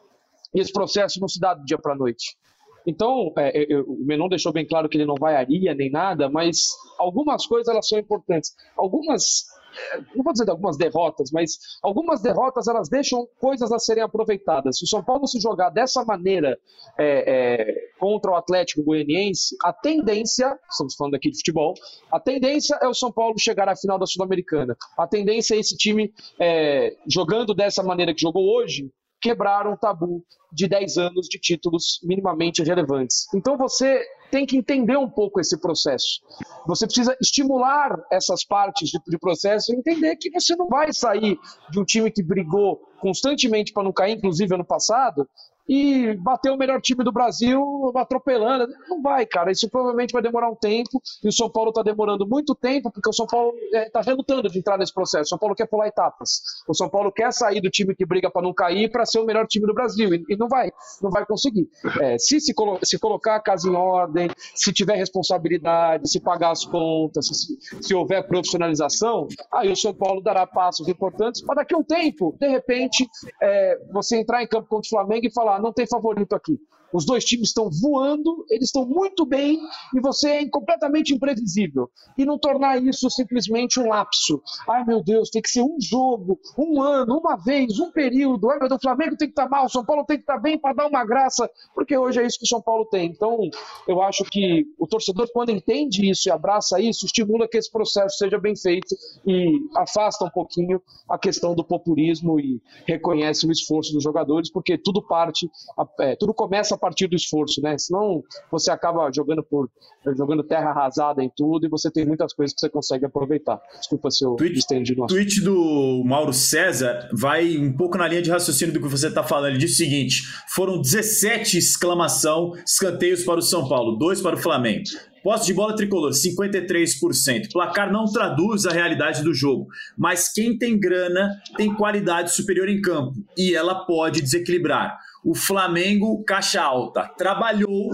E esse processo não se dá do dia para a noite. Então, é, é, o Menon deixou bem claro que ele não vai à Aria nem nada, mas algumas coisas elas são importantes. Algumas, não vou dizer de algumas derrotas, mas algumas derrotas elas deixam coisas a serem aproveitadas. Se o São Paulo se jogar dessa maneira é, é, contra o Atlético Goianiense, a tendência, estamos falando aqui de futebol, a tendência é o São Paulo chegar à final da Sul-Americana. A tendência é esse time, é, jogando dessa maneira que jogou hoje, quebrar um tabu de dez anos de títulos minimamente relevantes. Então você tem que entender um pouco esse processo. Você precisa estimular essas partes de, de processo e entender que você não vai sair de um time que brigou constantemente para não cair, inclusive ano passado, e bater o melhor time do Brasil atropelando. Não vai, cara. Isso provavelmente vai demorar um tempo, e o São Paulo está demorando muito tempo, porque o São Paulo está é, relutando de entrar nesse processo. O São Paulo quer pular etapas. O São Paulo quer sair do time que briga para não cair para ser o melhor time do Brasil, e, e não vai, não vai conseguir. É, se, se, colo- se colocar a casa em ordem, se tiver responsabilidade, se pagar as contas, se, se houver profissionalização, aí o São Paulo dará passos importantes para daqui a um tempo, de repente, é, você entrar em campo contra o Flamengo e falar: não tem favorito aqui. Os dois times estão voando, eles estão muito bem e você é completamente imprevisível. E não tornar isso simplesmente um lapso. Ai, meu Deus, tem que ser um jogo, um ano, uma vez, um período. Ai, meu Deus, o Flamengo tem que estar mal, o São Paulo tem que estar bem para dar uma graça, porque hoje é isso que o São Paulo tem. Então, eu acho que o torcedor, quando entende isso e abraça isso, estimula que esse processo seja bem feito e afasta um pouquinho a questão do populismo e reconhece o esforço dos jogadores, porque tudo parte, é, tudo começa a partir do esforço, né? Senão você acaba jogando por jogando terra arrasada em tudo e você tem muitas coisas que você consegue aproveitar. Desculpa se eu tweet, estendi no assunto. O tweet do Mauro César vai um pouco na linha de raciocínio do que você está falando. Ele diz o seguinte: foram dezessete exclamação, escanteios para o São Paulo, dois para o Flamengo. Posse de bola tricolor, cinquenta e três por cento. Placar não traduz a realidade do jogo, mas quem tem grana tem qualidade superior em campo e ela pode desequilibrar. O Flamengo, caixa alta, trabalhou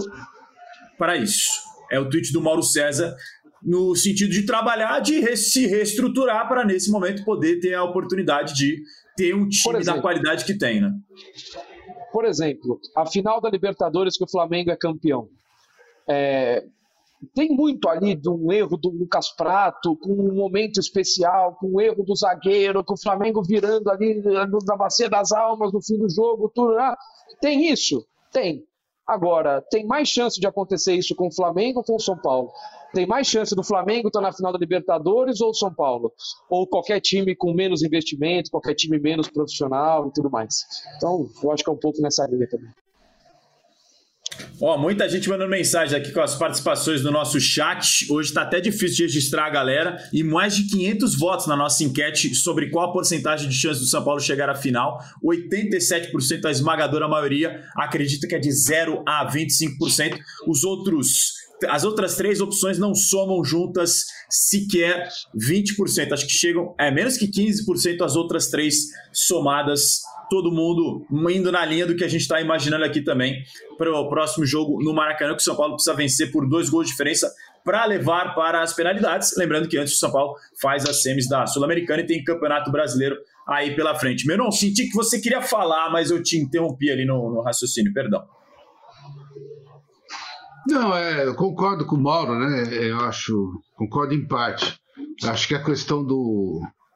para isso. É o tweet do Mauro César, no sentido de trabalhar, de se reestruturar para, nesse momento, poder ter a oportunidade de ter um time exemplo, da qualidade que tem, né? Por exemplo, a final da Libertadores que o Flamengo é campeão. É... tem muito ali de um erro do Lucas Prato, com um momento especial, com um erro do zagueiro, com o Flamengo virando ali na bacia das almas no fim do jogo, tudo. Ah, tem isso? Tem. Agora, tem mais chance de acontecer isso com o Flamengo ou com o São Paulo? Tem mais chance do Flamengo estar na final da Libertadores ou o São Paulo? Ou qualquer time com menos investimento, qualquer time menos profissional e tudo mais. Então, eu acho que é um pouco nessa linha também. Ó, muita gente mandando mensagem aqui com as participações no nosso chat. Hoje está até difícil de registrar a galera. E mais de quinhentos votos na nossa enquete sobre qual a porcentagem de chance do São Paulo chegar à final. oitenta e sete por cento, a esmagadora maioria, acredita que é de zero a vinte e cinco por cento. Os outros... As outras três opções não somam juntas sequer vinte por cento. Acho que chegam... É menos que quinze por cento as outras três somadas. Todo mundo indo na linha do que a gente está imaginando aqui também para o próximo jogo no Maracanã, que o São Paulo precisa vencer por dois gols de diferença para levar para as penalidades. Lembrando que antes o São Paulo faz as semis da Sul-Americana e tem Campeonato Brasileiro aí pela frente. Menon, senti que você queria falar, mas eu te interrompi ali no, no raciocínio, perdão. Não, é, eu concordo com o Mauro, né? Eu acho, concordo em parte. Acho que a questão do...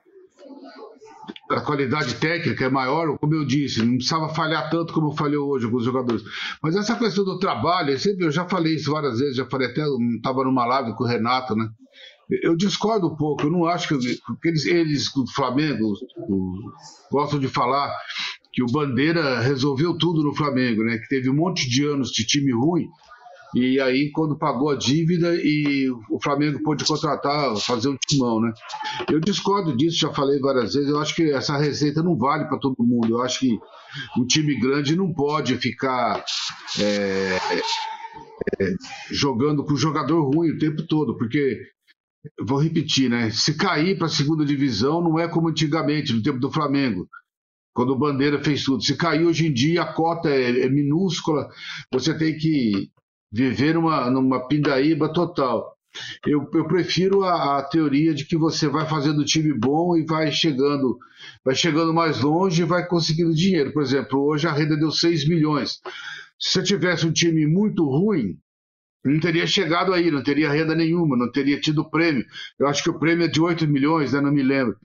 a qualidade técnica é maior, como eu disse, não precisava falhar tanto como falhou hoje com os jogadores. Mas essa questão do trabalho, eu, sempre, eu já falei isso várias vezes, já falei até, estava numa live com o Renato, né? Eu discordo um pouco, eu não acho que, que eles, eles, o Flamengo, o, gostam de falar que o Bandeira resolveu tudo no Flamengo, né? Que teve um monte de anos de time ruim, e aí quando pagou a dívida e o Flamengo pôde contratar, fazer um timão, né? Eu discordo disso, já falei várias vezes, eu acho que essa receita não vale para todo mundo, eu acho que um time grande não pode ficar é, é, jogando com jogador ruim o tempo todo, porque, vou repetir, né? Se cair para a segunda divisão não é como antigamente, no tempo do Flamengo, quando o Bandeira fez tudo. Se cair hoje em dia, a cota é, é minúscula, você tem que viver numa, numa pindaíba total. Eu, eu prefiro a, a teoria de que você vai fazendo time bom e vai chegando, vai chegando mais longe e vai conseguindo dinheiro. Por exemplo, hoje a renda deu seis milhões. Se você tivesse um time muito ruim, não teria chegado aí, não teria renda nenhuma, não teria tido prêmio. Eu acho que o prêmio é de oito milhões, né? Não me lembro.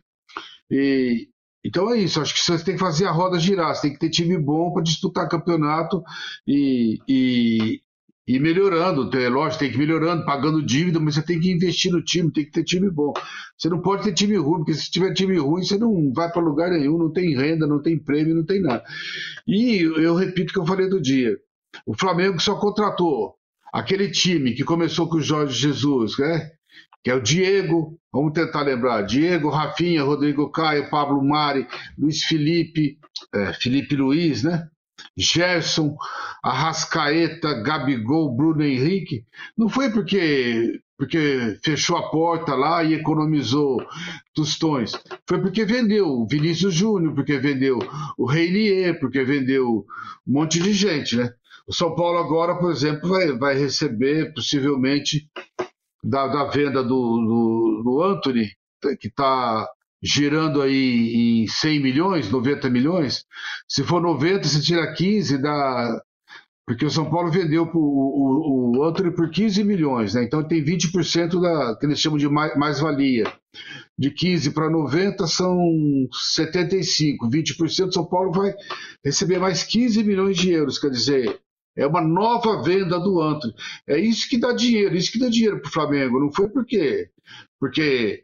E, então é isso, acho que você tem que fazer a roda girar, você tem que ter time bom para disputar campeonato e... e E melhorando, é lógico, tem que ir melhorando, pagando dívida, mas você tem que investir no time, tem que ter time bom. Você não pode ter time ruim, porque se tiver time ruim, você não vai para lugar nenhum, não tem renda, não tem prêmio, não tem nada. E eu repito o que eu falei do dia. O Flamengo só contratou aquele time que começou com o Jorge Jesus, né? Que é o Diego, vamos tentar lembrar, Diego, Rafinha, Rodrigo Caio, Pablo Mari, Luiz Felipe, é, Felipe Luiz, né? Gerson, Arrascaeta, Gabigol, Bruno Henrique. Não foi porque, porque fechou a porta lá e economizou tostões. Foi porque vendeu o Vinícius Júnior, porque vendeu o Reinier, porque vendeu um monte de gente, né? O São Paulo agora, por exemplo, vai, vai receber possivelmente da, da venda do, do, do Antony, que está girando aí em cem milhões, noventa milhões. Se for noventa, você tira quinze, dá... Porque o São Paulo vendeu pro, o, o Antony por quinze milhões, né? Então tem vinte por cento da, que eles chamam de mais-valia. De quinze para noventa são setenta e cinco. vinte por cento São Paulo vai receber mais quinze milhões de euros, quer dizer, é uma nova venda do Antony. É isso que dá dinheiro, isso que dá dinheiro para o Flamengo. Não foi por quê? Porque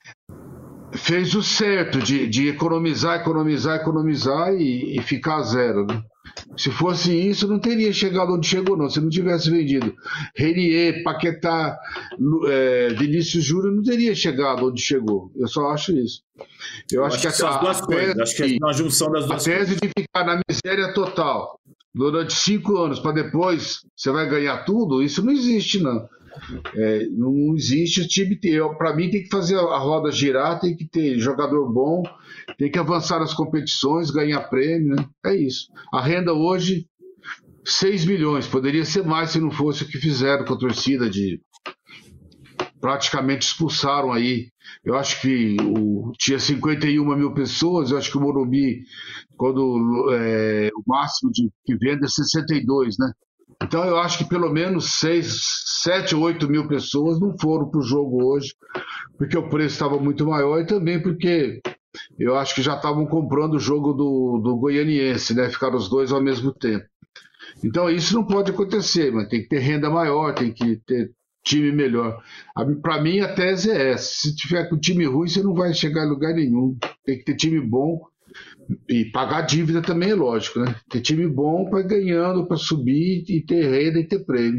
fez o certo de, de economizar, economizar, economizar e, e ficar a zero, né? Se fosse isso, não teria chegado onde chegou, não. Se não tivesse vendido Reinier, Paquetá, é, Vinícius Júnior, não teria chegado onde chegou. Eu só acho isso. Eu, Eu acho, acho que, que são as duas coisas. Acho que é uma junção das duas coisas. A tese de ficar na miséria total durante cinco anos para depois você vai ganhar tudo, isso não existe, não. É, não existe o time. Para mim, tem que fazer a roda girar, tem que ter jogador bom, tem que avançar nas competições, ganhar prêmio, né? É isso. A renda hoje, seis milhões. Poderia ser mais se não fosse o que fizeram com a torcida, de praticamente expulsaram aí. Eu acho que o, tinha cinquenta e uma mil pessoas, eu acho que o Morumbi, quando é, o máximo de que vende é sessenta e dois, né? Então eu acho que pelo menos seis, sete ou oito mil pessoas não foram para o jogo hoje, porque o preço estava muito maior e também porque eu acho que já estavam comprando o jogo do, do Goianiense, né? Ficaram os dois ao mesmo tempo. Então isso não pode acontecer, mas tem que ter renda maior, tem que ter time melhor. Para mim a tese é essa: se tiver com time ruim você não vai chegar em lugar nenhum. Tem que ter time bom e pagar dívida também, é lógico, né? Ter time bom para ir ganhando, para subir e ter renda e ter prêmio.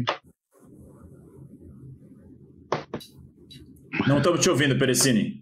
Não estamos te ouvindo, Perecini.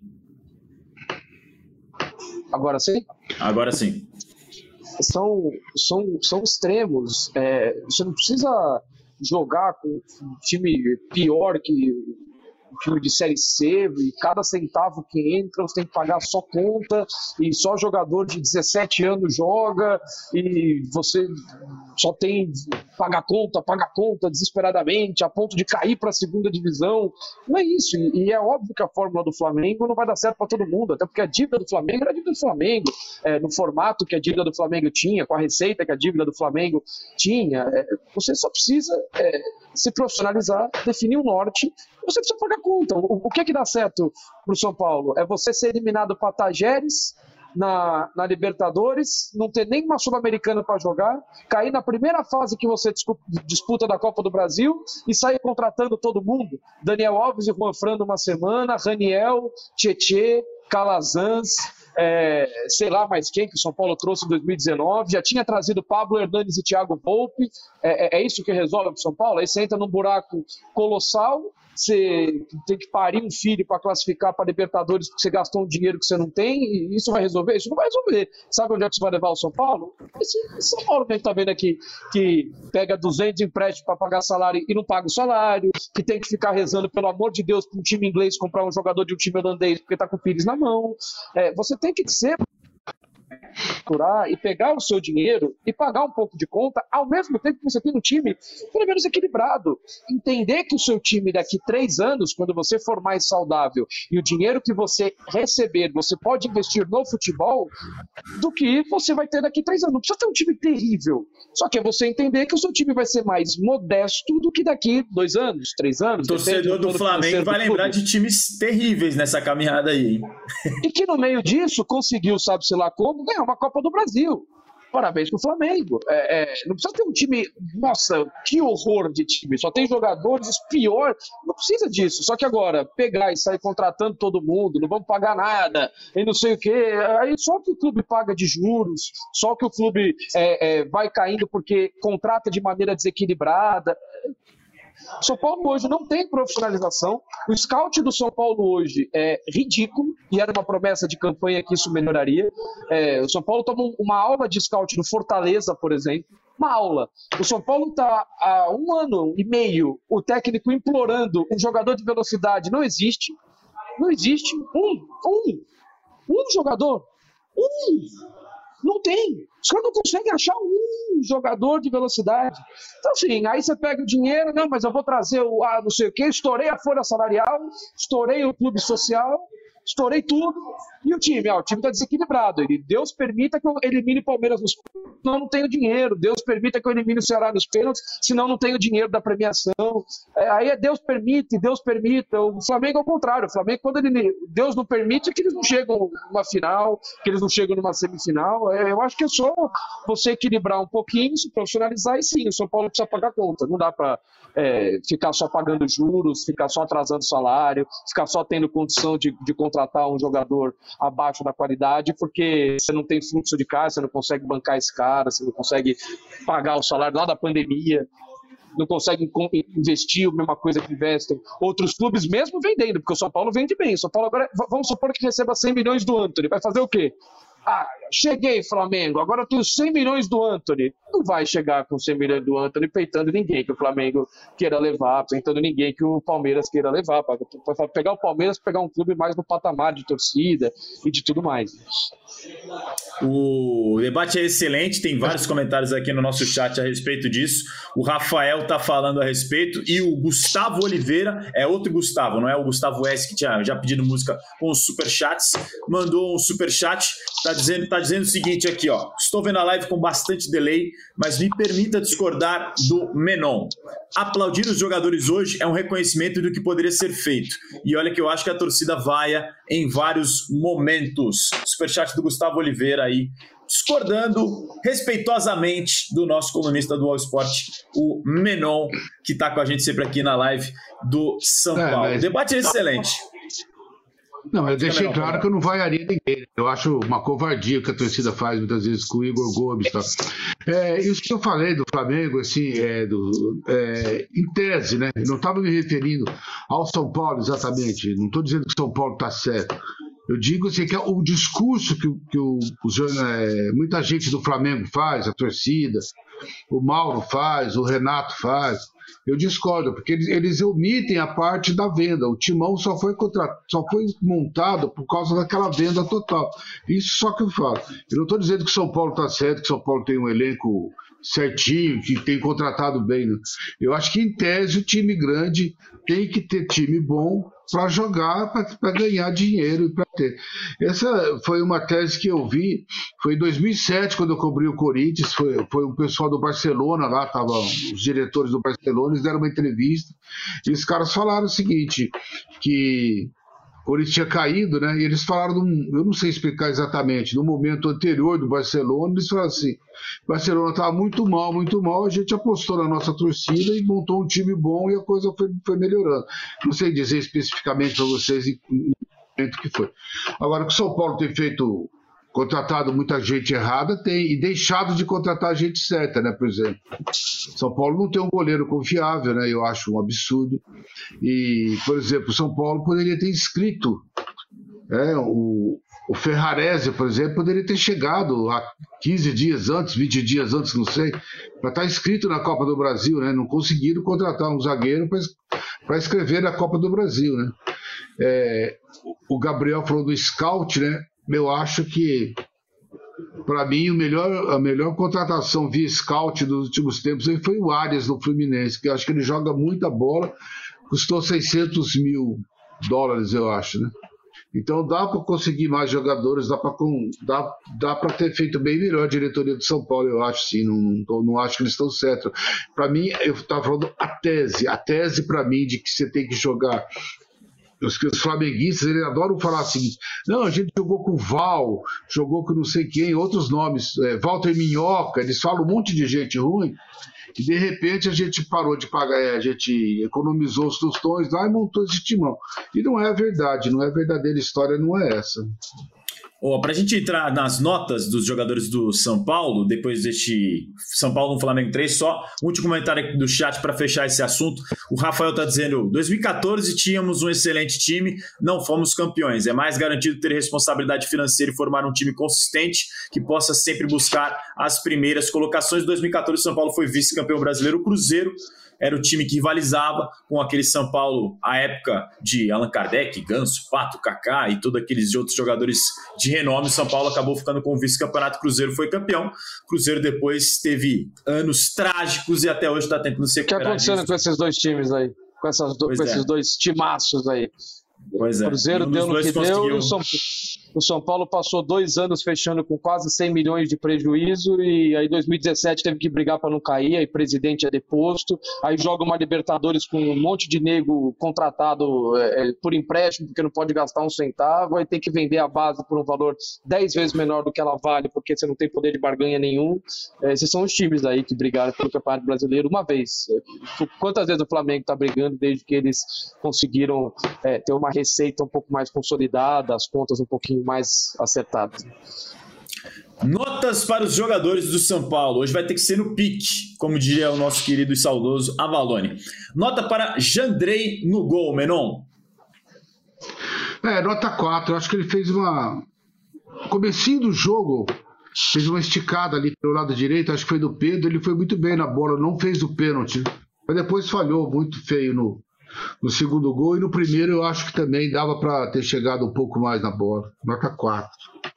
Agora sim? Agora sim. São, são, são extremos. É, você não precisa jogar com um time pior que um time de Série C, e cada centavo que entra você tem que pagar só conta, e só jogador de dezessete anos joga, e você só tem pagar conta, pagar conta desesperadamente, a ponto de cair para a segunda divisão. Não é isso, e, e é óbvio que a fórmula do Flamengo não vai dar certo para todo mundo, até porque a dívida do Flamengo era a dívida do Flamengo, é, no formato que a dívida do Flamengo tinha, com a receita que a dívida do Flamengo tinha. É, você só precisa é, se profissionalizar, definir um norte, você precisa pagar conta. O, o que é que dá certo para o São Paulo? É você ser eliminado para Tajeres na, na Libertadores, não ter nenhuma Sul-Americana para jogar, cair na primeira fase que você disputa da Copa do Brasil e sair contratando todo mundo. Daniel Alves e Juan Fran numa semana, Raniel, Tietê, Calazans, é, sei lá mais quem que o São Paulo trouxe em dois mil e dezenove, já tinha trazido Pablo Hernanes e Thiago Volpe. É, é, é isso que resolve para o São Paulo? Aí você entra num buraco colossal, você tem que parir um filho para classificar para Libertadores porque você gastou um dinheiro que você não tem, e isso vai resolver? Isso não vai resolver. Sabe onde é que isso vai levar o São Paulo? Esse, esse São Paulo que a gente está vendo aqui, que pega duzentos empréstimos para pagar salário e não paga o salário, que tem que ficar rezando, pelo amor de Deus, para um time inglês comprar um jogador de um time holandês porque está com o Pires na mão. É, você tem que ser e pegar o seu dinheiro e pagar um pouco de conta, ao mesmo tempo que você tem um time pelo menos equilibrado. Entender que o seu time daqui três anos, quando você for mais saudável e o dinheiro que você receber, você pode investir no futebol, do que você vai ter daqui três anos. Não precisa ter um time terrível, só que é você entender que o seu time vai ser mais modesto do que daqui dois anos, três anos. O torcedor do Flamengo vai lembrar de times terríveis nessa caminhada aí, hein? E que no meio disso conseguiu, sabe-se lá como, ganhar uma Copa do Brasil. Parabéns pro Flamengo. É, é, não precisa ter um time, nossa, que horror de time, só tem jogadores pior, não precisa disso. Só que agora, pegar e sair contratando todo mundo, não vamos pagar nada, e não sei o quê, aí só que o clube paga de juros, só que o clube é, é, vai caindo porque contrata de maneira desequilibrada. São Paulo hoje não tem profissionalização. O scout do São Paulo hoje é ridículo, e era uma promessa de campanha que isso melhoraria. É, o São Paulo toma uma aula de scout no Fortaleza, por exemplo. Uma aula. O São Paulo está há um ano e meio, o técnico implorando um jogador de velocidade. Não existe. Não existe. Um. Um. Um jogador. Um. Não tem. Os caras não conseguem achar um jogador de velocidade. Então, assim, aí você pega o dinheiro, não, mas eu vou trazer o ah, não sei o quê, estourei a folha salarial, estourei o clube social, estourei tudo, e o time, ó, o time está desequilibrado. Ele, Deus permita que eu elimine o Palmeiras nos pênaltis, senão não tenho dinheiro. Deus permita que eu elimine o Ceará nos pênaltis, senão não tenho dinheiro da premiação. É, aí é Deus permite, Deus permita. O Flamengo é o contrário. O Flamengo, quando ele, Deus não permite, é que eles não chegam numa final, que eles não chegam numa semifinal. É, eu acho que é só você equilibrar um pouquinho, se profissionalizar, e sim, o São Paulo precisa pagar conta. Não dá para é, ficar só pagando juros, ficar só atrasando salário, ficar só tendo condição de, de contratar um jogador abaixo da qualidade, porque você não tem fluxo de caixa, você não consegue bancar esse cara, você não consegue pagar o salário lá da pandemia, não consegue investir a mesma coisa que investem outros clubes, mesmo vendendo, porque o São Paulo vende bem. O São Paulo agora, vamos supor que receba cem milhões do Antony, vai fazer o quê? Ah, cheguei, Flamengo, agora eu tenho cem milhões do Antony. Não vai chegar com cem milhões do Antony peitando ninguém que o Flamengo queira levar, peitando ninguém que o Palmeiras queira levar. Para pegar o Palmeiras, pegar um clube mais no patamar de torcida e de tudo mais. O debate é excelente, tem vários comentários aqui no nosso chat a respeito disso. O Rafael está falando a respeito, e o Gustavo Oliveira, é outro Gustavo, não é o Gustavo S, que tinha já pedido música com os superchats, mandou um superchat, está dizendo, está dizendo o seguinte aqui, ó. Estou vendo a live com bastante delay, mas me permita discordar do Menon. Aplaudir os jogadores hoje é um reconhecimento do que poderia ser feito. E olha que eu acho que a torcida vaia em vários momentos. Superchat do Gustavo Oliveira aí, discordando respeitosamente do nosso colunista do All Sport, o Menon, que está com a gente sempre aqui na live do São É, Paulo. mas- Debate excelente. Não, eu deixei Não, claro não. que eu não vaiaria ninguém. Eu acho uma covardia que a torcida faz muitas vezes com o Igor Gomes. Tá? É, isso que eu falei do Flamengo, assim, é, do, é, em tese, né? Eu não estava me referindo ao São Paulo exatamente. Não estou dizendo que o São Paulo está certo. Eu digo assim, que é o discurso que, o- que o, os jorna- é, muita gente do Flamengo faz, a torcida, o Mauro faz, o Renato faz. Eu discordo, porque eles, eles omitem a parte da venda. O Timão só foi, contra, só foi montado por causa daquela venda total. Isso só que eu falo. Eu não estou dizendo que o São Paulo está certo, que o São Paulo tem um elenco certinho, que tem contratado bem. Né? Eu acho que, em tese, o time grande tem que ter time bom para jogar, para ganhar dinheiro e para ter. Essa foi uma tese que eu vi, foi em dois mil e sete, quando eu cobri o Corinthians, foi, foi um pessoal do Barcelona lá, estavam os diretores do Barcelona, eles deram uma entrevista, e os caras falaram o seguinte, que o Corinthians tinha caído, né? E eles falaram, num, eu não sei explicar exatamente, no momento anterior do Barcelona, eles falaram assim, o Barcelona estava muito mal, muito mal, a gente apostou na nossa torcida e montou um time bom e a coisa foi, foi melhorando. Não sei dizer especificamente para vocês em em que momento que foi. Agora, que o São Paulo tem feito, contratado muita gente errada, tem, e deixado de contratar a gente certa, né? Por exemplo, São Paulo não tem um goleiro confiável, né? Eu acho um absurdo. E, por exemplo, São Paulo poderia ter inscrito, é, o, o Ferrarese, por exemplo, poderia ter chegado há quinze dias antes, vinte dias antes, não sei, para estar inscrito na Copa do Brasil, né? Não conseguiram contratar um zagueiro para escrever na Copa do Brasil, né? É, o Gabriel falou do scout, né? Eu acho que, para mim, o melhor, a melhor contratação via scout dos últimos tempos aí foi o Arias no Fluminense, que eu acho que ele joga muita bola, custou seiscentos mil dólares, eu acho, né? Então dá para conseguir mais jogadores, dá para dá, dá para ter feito bem melhor a diretoria do São Paulo, eu acho, sim, não, não, não acho que eles estão certos. Para mim, eu estava falando a tese, a tese para mim de que você tem que jogar. Os, os flamenguistas, eles adoram falar assim, não, a gente jogou com o Val, jogou com não sei quem, outros nomes, é, Walter Minhoca, eles falam um monte de gente ruim, e de repente a gente parou de pagar, é, a gente economizou os tostões lá e montou esse timão. E não é verdade, não é verdadeira história, não é essa. Oh, para a gente entrar nas notas dos jogadores do São Paulo, depois deste São Paulo no Flamengo três, só um último comentário aqui do chat para fechar esse assunto. O Rafael está dizendo, dois mil e catorze tínhamos um excelente time, não fomos campeões. É mais garantido ter responsabilidade financeira e formar um time consistente que possa sempre buscar as primeiras colocações. Em dois mil e catorze, o São Paulo foi vice-campeão brasileiro. O Cruzeiro era o time que rivalizava com aquele São Paulo, à época de Allan Kardec, Ganso, Pato, Kaká e todos aqueles outros jogadores de renome. O São Paulo acabou ficando com o vice-campeonato, Cruzeiro foi campeão. Cruzeiro depois teve anos trágicos e até hoje está tentando se O que está recuperar acontecendo disso. com esses dois times aí? Com, essas do, Pois com é. esses dois timaços aí? Pois é. O Cruzeiro E um deu dos no que dois deu conseguiu- e o São, o São Paulo passou dois anos fechando com quase cem milhões de prejuízo e aí em dois mil e dezessete teve que brigar para não cair, aí o presidente é deposto, aí joga uma Libertadores com um monte de nego contratado é, por empréstimo porque não pode gastar um centavo, aí tem que vender a base por um valor dez vezes menor do que ela vale porque você não tem poder de barganha nenhum. É, esses são os times aí que brigaram pelo Campeonato Brasileiro uma vez. Quantas vezes o Flamengo está brigando desde que eles conseguiram é, ter uma receita um pouco mais consolidada, as contas um pouquinho mais acertadas? Notas para os jogadores do São Paulo. Hoje vai ter que ser no pique, como diria o nosso querido e saudoso Avalone. Nota para Jandrei no gol, Menon. É, nota quatro, eu acho que ele fez uma... No comecinho do jogo, fez uma esticada ali pelo lado direito, acho que foi do Pedro, ele foi muito bem na bola, não fez o pênalti, mas depois falhou muito feio no, no segundo gol, e no primeiro eu acho que também dava para ter chegado um pouco mais na bola. Nota quatro.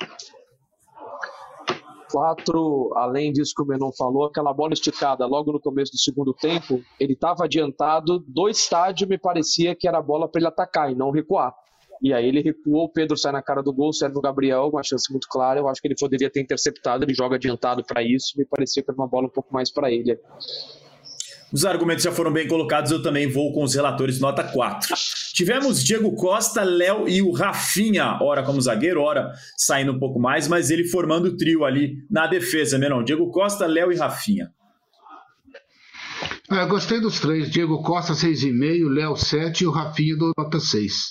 Quatro, além disso que o Menon falou, aquela bola esticada logo no começo do segundo tempo, ele estava adiantado do estádio, me parecia que era a bola para ele atacar e não recuar. e aí ele recuou, o Pedro sai na cara do gol, serve o Gabriel, uma chance muito clara, eu acho que ele poderia ter interceptado, ele joga adiantado para isso, me parecia que era uma bola um pouco mais para ele. Os argumentos já foram bem colocados, eu também vou com os relatores nota quatro. Tivemos Diego Costa, Léo e o Rafinha, ora como zagueiro, ora saindo um pouco mais, mas ele formando o trio ali na defesa, Menão. Diego Costa, Léo e Rafinha. Ah, eu gostei dos três, Diego Costa seis vírgula cinco, Léo sete e o Rafinha do nota seis.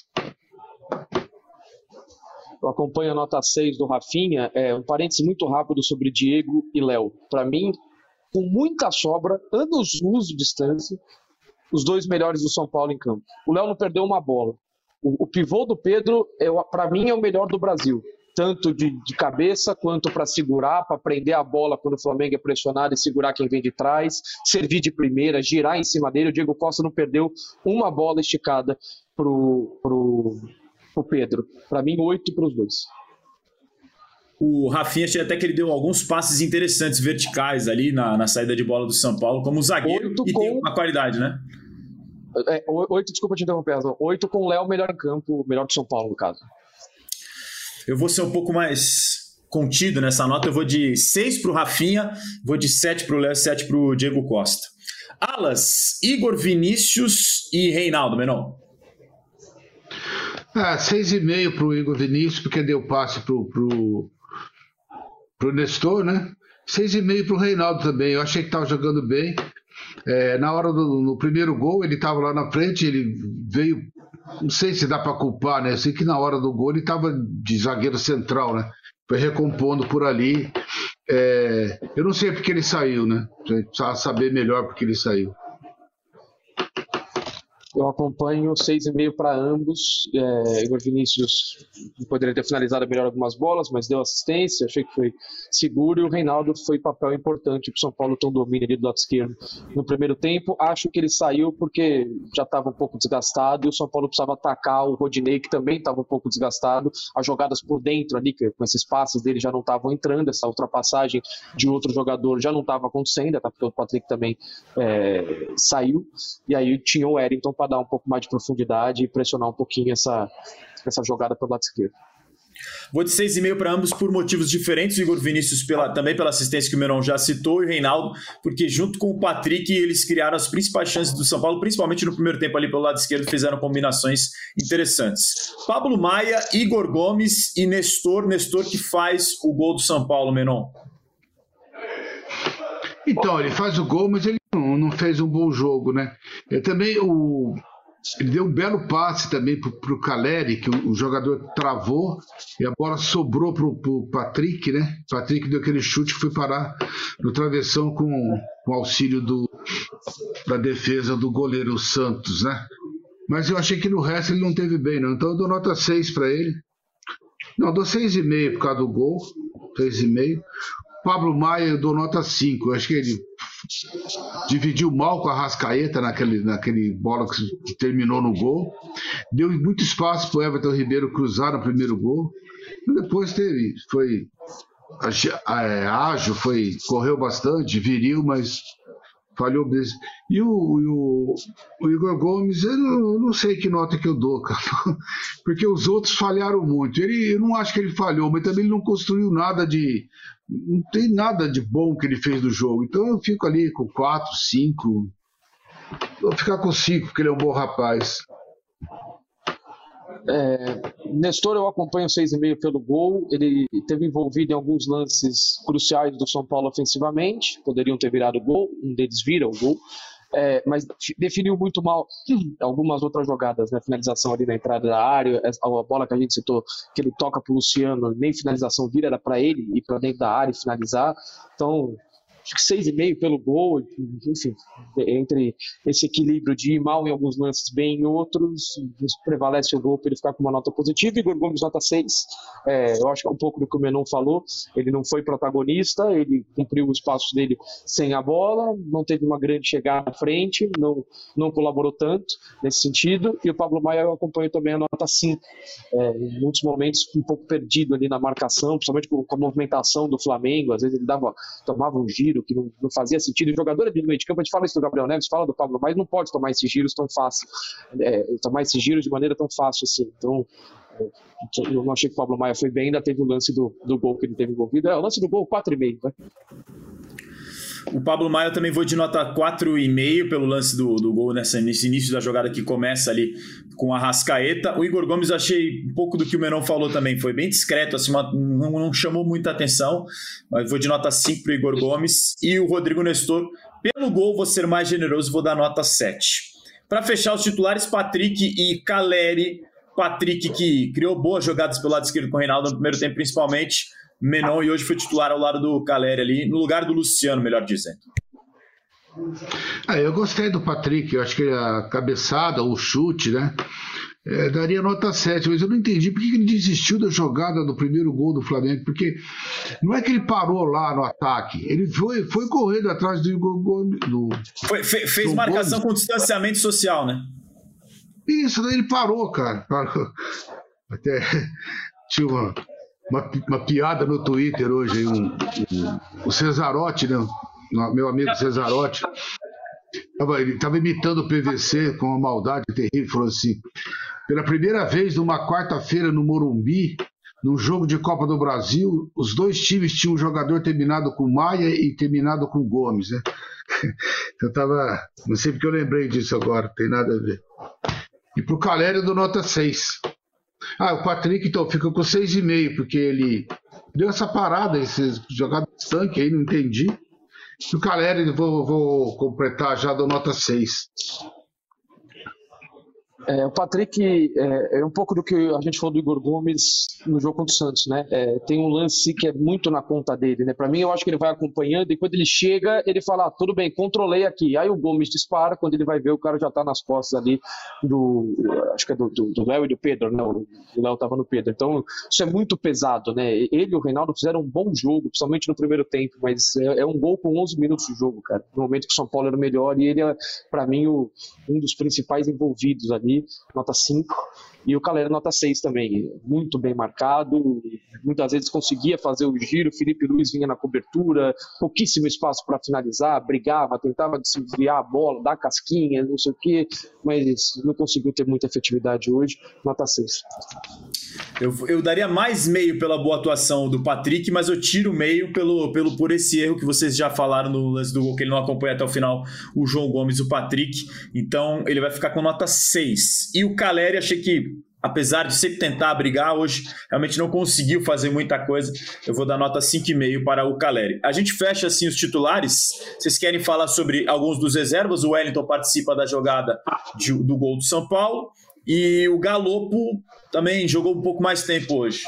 Eu acompanho a nota seis do Rafinha, é, um parênteses muito rápido sobre Diego e Léo. Para mim, com muita sobra, anos-luz de distância, os dois melhores do São Paulo em campo. O Léo não perdeu uma bola. O, o pivô do Pedro, é, para mim, é o melhor do Brasil. Tanto de, de cabeça, quanto para segurar, para prender a bola quando o Flamengo é pressionado e segurar quem vem de trás, servir de primeira, girar em cima dele. O Diego Costa não perdeu uma bola esticada pro, pro, pro Pedro. Para mim, oito para os dois. O Rafinha, achei até que ele deu alguns passes interessantes verticais ali na, na saída de bola do São Paulo, como zagueiro, oito e com... tem uma qualidade, né? É, oito, desculpa te interromper, oito com o Léo melhor em campo, melhor do São Paulo, no caso. Eu vou ser um pouco mais contido nessa nota, eu vou de seis para o Rafinha, vou de sete para o Léo e sete para o Diego Costa. Alas, Igor, Vinícius e Reinaldo, Menon. Ah, seis vírgula cinco para o Igor Vinícius, porque deu passe para o pro, pro Nestor, né? seis vírgula cinco para o Reinaldo também, eu achei que estava jogando bem. É, na hora do no primeiro gol, ele estava lá na frente, ele veio, não sei se dá para culpar, né? Eu sei que na hora do gol ele estava de zagueiro central, né? Foi recompondo por ali. É, eu não sei porque ele saiu, né? A gente precisava saber melhor porque ele saiu. Eu acompanho seis vírgula cinco para ambos. É, Igor Vinícius poderia ter finalizado melhor algumas bolas, mas deu assistência, achei que foi seguro. E o Reinaldo foi papel importante para o São Paulo ter um domínio ali do lado esquerdo no primeiro tempo. Acho que ele saiu porque já estava um pouco desgastado e o São Paulo precisava atacar o Rodinei, que também estava um pouco desgastado. As jogadas por dentro ali, com esses passes dele já não estavam entrando, essa ultrapassagem de outro jogador já não estava acontecendo, até porque o Patrick também é, saiu. E aí tinha o Wellington para dar um pouco mais de profundidade e pressionar um pouquinho essa, essa jogada pelo lado esquerdo. Vou de seis vírgula cinco para ambos por motivos diferentes. O Igor Vinícius pela, também pela assistência que o Menon já citou, e o Reinaldo, porque junto com o Patrick eles criaram as principais chances do São Paulo, principalmente no primeiro tempo ali pelo lado esquerdo, fizeram combinações interessantes. Pablo Maia, Igor Gomes e Nestor. Nestor que faz o gol do São Paulo, Menon. Então, ele faz o gol, mas ele não, não fez um bom jogo, né? Ele também, o, ele deu um belo passe também para o Caleri, que o, o jogador travou e a bola sobrou para o Patrick, né? O Patrick deu aquele chute que foi parar no travessão com, com auxílio do, da defesa do goleiro Santos, né? Mas eu achei que no resto ele não teve bem, não. Então eu dou nota seis para ele. Não, eu dou seis vírgula cinco por causa do gol. seis vírgula cinco. Pablo Maia eu dou nota cinco. Eu acho que ele dividiu mal com a Arrascaeta naquele, naquele bola que terminou no gol. Deu muito espaço para o Everton Ribeiro cruzar no primeiro gol. E depois teve, foi é, ágil, foi, correu bastante, viril, mas falhou mesmo. E o, o, o Igor Gomes, eu não, eu não sei que nota que eu dou, cara, porque os outros falharam muito. Ele, eu não acho que ele falhou, mas também ele não construiu nada de... Não tem nada de bom que ele fez no jogo. Então eu fico ali com quatro, cinco. Vou ficar com cinco, porque ele é um bom rapaz. É, Nestor eu acompanho seis vírgula cinco pelo gol. Ele esteve envolvido em alguns lances cruciais do São Paulo ofensivamente. Poderiam ter virado gol, um deles vira o gol. É, mas definiu muito mal algumas outras jogadas, né? Finalização ali na entrada da área, a bola que a gente citou, que ele toca pro Luciano, nem finalização vira, era para ele ir para dentro da área e finalizar. Então, acho que seis vírgula cinco pelo gol, enfim, entre esse equilíbrio de ir mal em alguns lances, bem em outros, prevalece o gol para ele ficar com uma nota positiva. Igor Gomes, nota seis. É, eu acho que é um pouco do que o Menon falou, ele não foi protagonista, ele cumpriu o espaço dele sem a bola, não teve uma grande chegada à frente, não, não colaborou tanto nesse sentido, e o Pablo Maia eu acompanho também a nota cinco. É, em muitos momentos um pouco perdido ali na marcação, principalmente com a movimentação do Flamengo, às vezes ele dava, tomava um giro giro que não, não fazia sentido. O jogador ali no meio de campo, a gente fala isso do Gabriel Neves, fala do Pablo, mas não pode tomar esses giros tão fácil, é, tomar esses giros de maneira tão fácil assim. Então, eu não achei que o Pablo Maia foi bem, ainda teve o lance do, do gol que ele teve envolvido. É, o lance do gol, quatro e meio, né? O Pablo Maia também foi de nota quatro e meio pelo lance do, do gol nessa, nesse início da jogada que começa ali com a Arrascaeta. O Igor Gomes, eu achei um pouco do que o Menon falou também, foi bem discreto, assim, uma, não, não chamou muita atenção, mas foi de nota cinco para o Igor Gomes. E o Rodrigo Nestor, pelo gol, vou ser mais generoso, vou dar nota sete. Para fechar os titulares, Patrick e Caleri. Patrick, que criou boas jogadas pelo lado esquerdo com o Reinaldo no primeiro tempo, principalmente Menon, e hoje foi titular ao lado do Caleri ali, no lugar do Luciano, melhor dizendo. Ah, eu gostei do Patrick, eu acho que a cabeçada, o chute, né? É, daria nota sete, mas eu não entendi por que ele desistiu da jogada do primeiro gol do Flamengo, porque não é que ele parou lá no ataque, ele foi, foi correndo atrás do Igor Gomes. Do, foi, fe, fez marcação Gomes. Com distanciamento social, né? Isso, daí ele parou, cara. Parou. Até tinha uma, uma, uma piada no Twitter hoje, um, um, o Cesarotti, né? Meu amigo Cesarotti, tava, ele estava imitando o P V C com uma maldade terrível, falou assim: pela primeira vez numa quarta-feira no Morumbi, num jogo de Copa do Brasil, os dois times tinham um jogador terminado com Maia e terminado com Gomes, né? Eu tava, não sei porque eu lembrei disso agora, não tem nada a ver. E pro Caleri eu dou nota seis. Ah, o Patrick então fica com seis e meio, porque ele deu essa parada, esse jogado de tanque aí, não entendi. E o Caleri, vou, vou completar já, dou nota seis. É, o Patrick é, é um pouco do que a gente falou do Igor Gomes no jogo contra o Santos, né? É, tem um lance que é muito na conta dele, né? Para mim, eu acho que ele vai acompanhando e quando ele chega, ele fala: ah, tudo bem, controlei aqui. Aí o Gomes dispara, quando ele vai ver, o cara já tá nas costas ali do, acho que é do, do, do Léo e do Pedro, né? O Léo tava no Pedro. Então, isso é muito pesado, né? Ele e o Reinaldo fizeram um bom jogo, principalmente no primeiro tempo, mas é, é um gol com onze minutos de jogo, cara. No momento que o São Paulo era o melhor e ele é, para mim, o, um dos principais envolvidos ali. Nota cinco, e o Caleri nota seis também, muito bem marcado, muitas vezes conseguia fazer o giro, o Felipe Luiz vinha na cobertura, pouquíssimo espaço para finalizar, brigava, tentava desviar a bola, dar casquinha, não sei o que, mas não conseguiu ter muita efetividade hoje, nota seis. Eu, eu daria mais meio pela boa atuação do Patrick, mas eu tiro meio pelo, pelo, por esse erro que vocês já falaram no lance do gol, que ele não acompanha até o final o João Gomes e o Patrick. Então ele vai ficar com nota seis. E o Caleri, achei que, apesar de sempre tentar brigar, hoje realmente não conseguiu fazer muita coisa. Eu vou dar nota cinco e meio para o Caleri. A gente fecha assim os titulares. Vocês querem falar sobre alguns dos reservas? O Wellington participa da jogada de, do gol do São Paulo. E o Galopo também jogou um pouco mais tempo hoje.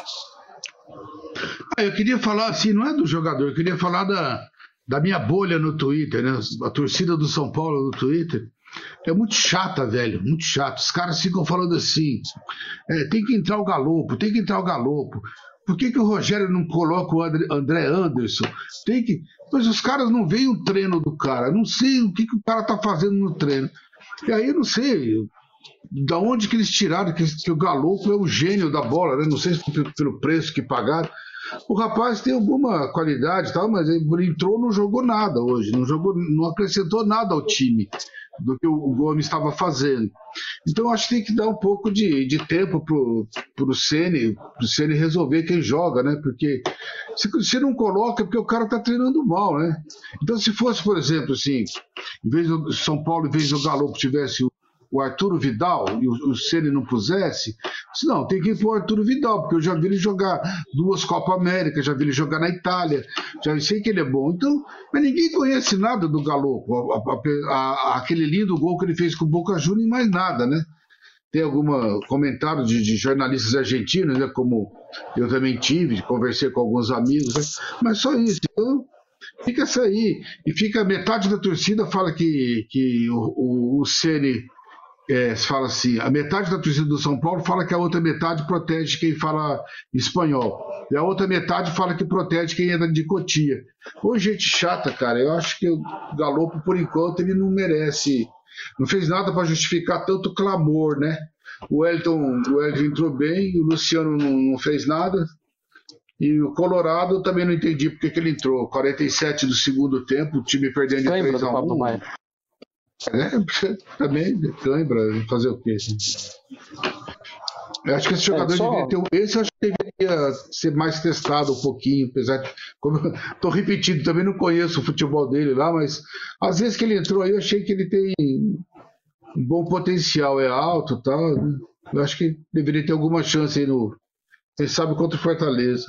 Ah, eu queria falar assim, não é do jogador, eu queria falar da, da minha bolha no Twitter, né? A torcida do São Paulo no Twitter é muito chata, velho, muito chato. Os caras ficam falando assim, é, tem que entrar o Galopo, tem que entrar o Galopo. Por que, que o Rogério não coloca o André Anderson? Tem que... Mas os caras não veem o treino do cara, não sei o que, que o cara tá fazendo no treino. E aí eu não sei... Da onde que eles tiraram que, que o Galopo é o gênio da bola, né? Não sei se pelo preço que pagaram. O rapaz tem alguma qualidade e tal, mas ele entrou, não jogou nada hoje, não jogou, não acrescentou nada ao time do que o Gomes estava fazendo. Então acho que tem que dar um pouco de, de tempo pro, pro Ceni, pro Ceni resolver quem joga, né? Porque se, se não coloca é porque o cara tá treinando mal, né? Então se fosse, por exemplo, assim, em vez do São Paulo, em vez do Galopo tivesse o o Arturo Vidal e o, o Ceni não pusesse, não, tem que ir pro Arturo Vidal, porque eu já vi ele jogar duas Copa América, já vi ele jogar na Itália, já sei que ele é bom. Então, mas ninguém conhece nada do Galopo, a, a, a, aquele lindo gol que ele fez com o Boca Juniors e mais nada, né? Tem algum comentário de, de jornalistas argentinos, né, como eu também tive, conversei com alguns amigos, né? Mas só isso. Então, fica essa aí. E fica metade da torcida fala que, que o, o, o Ceni... É, fala assim, a metade da torcida do São Paulo fala que a outra metade protege quem fala espanhol. E a outra metade fala que protege quem é de Cotia. Ô, gente chata, cara. Eu acho que o Galopo, por enquanto, ele não merece. Não fez nada para justificar tanto clamor, né? O Wellington, o Wellington entrou bem, o Luciano não, não fez nada. E o Colorado eu também não entendi porque que ele entrou. quarenta e sete do segundo tempo, o time perdendo de três a um. É, também lembra fazer o quê? Eu acho que esse jogador é, só... deveria ter um. Esse eu acho que deveria ser mais testado um pouquinho, apesar de. Como eu tô repetindo, também não conheço o futebol dele lá, mas às vezes que ele entrou aí, eu achei que ele tem um bom potencial, é alto e tal. Né? Eu acho que deveria ter alguma chance aí no. Quem sabe contra o Fortaleza.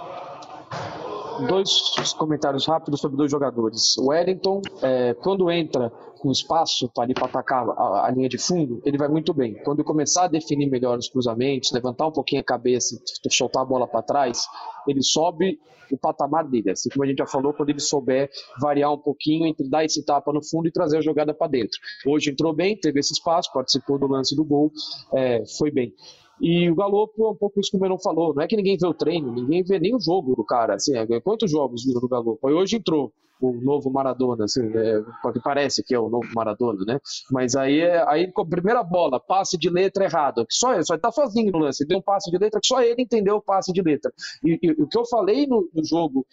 Dois comentários rápidos sobre dois jogadores. O Wellington, é, quando entra com espaço para ali para atacar a, a linha de fundo, ele vai muito bem. Quando começar a definir melhor os cruzamentos, levantar um pouquinho a cabeça, soltar a bola para trás, ele sobe o patamar dele. Assim como a gente já falou, quando ele souber variar um pouquinho entre dar esse tapa no fundo e trazer a jogada para dentro. Hoje entrou bem, teve esse espaço, participou do lance do gol, é, foi bem. E o Galopo é um pouco isso que o Menon falou. Não é que ninguém vê o treino, ninguém vê nem o jogo do cara. Assim, quantos jogos viram do Galopo? Aí hoje entrou o novo Maradona, assim, é, porque parece que é o novo Maradona, né? Mas aí, aí com a primeira bola, passe de letra errado, que só ele, só ele tá sozinho no lance, ele deu um passe de letra que só ele entendeu o passe de letra. E, e o que eu falei no, no jogo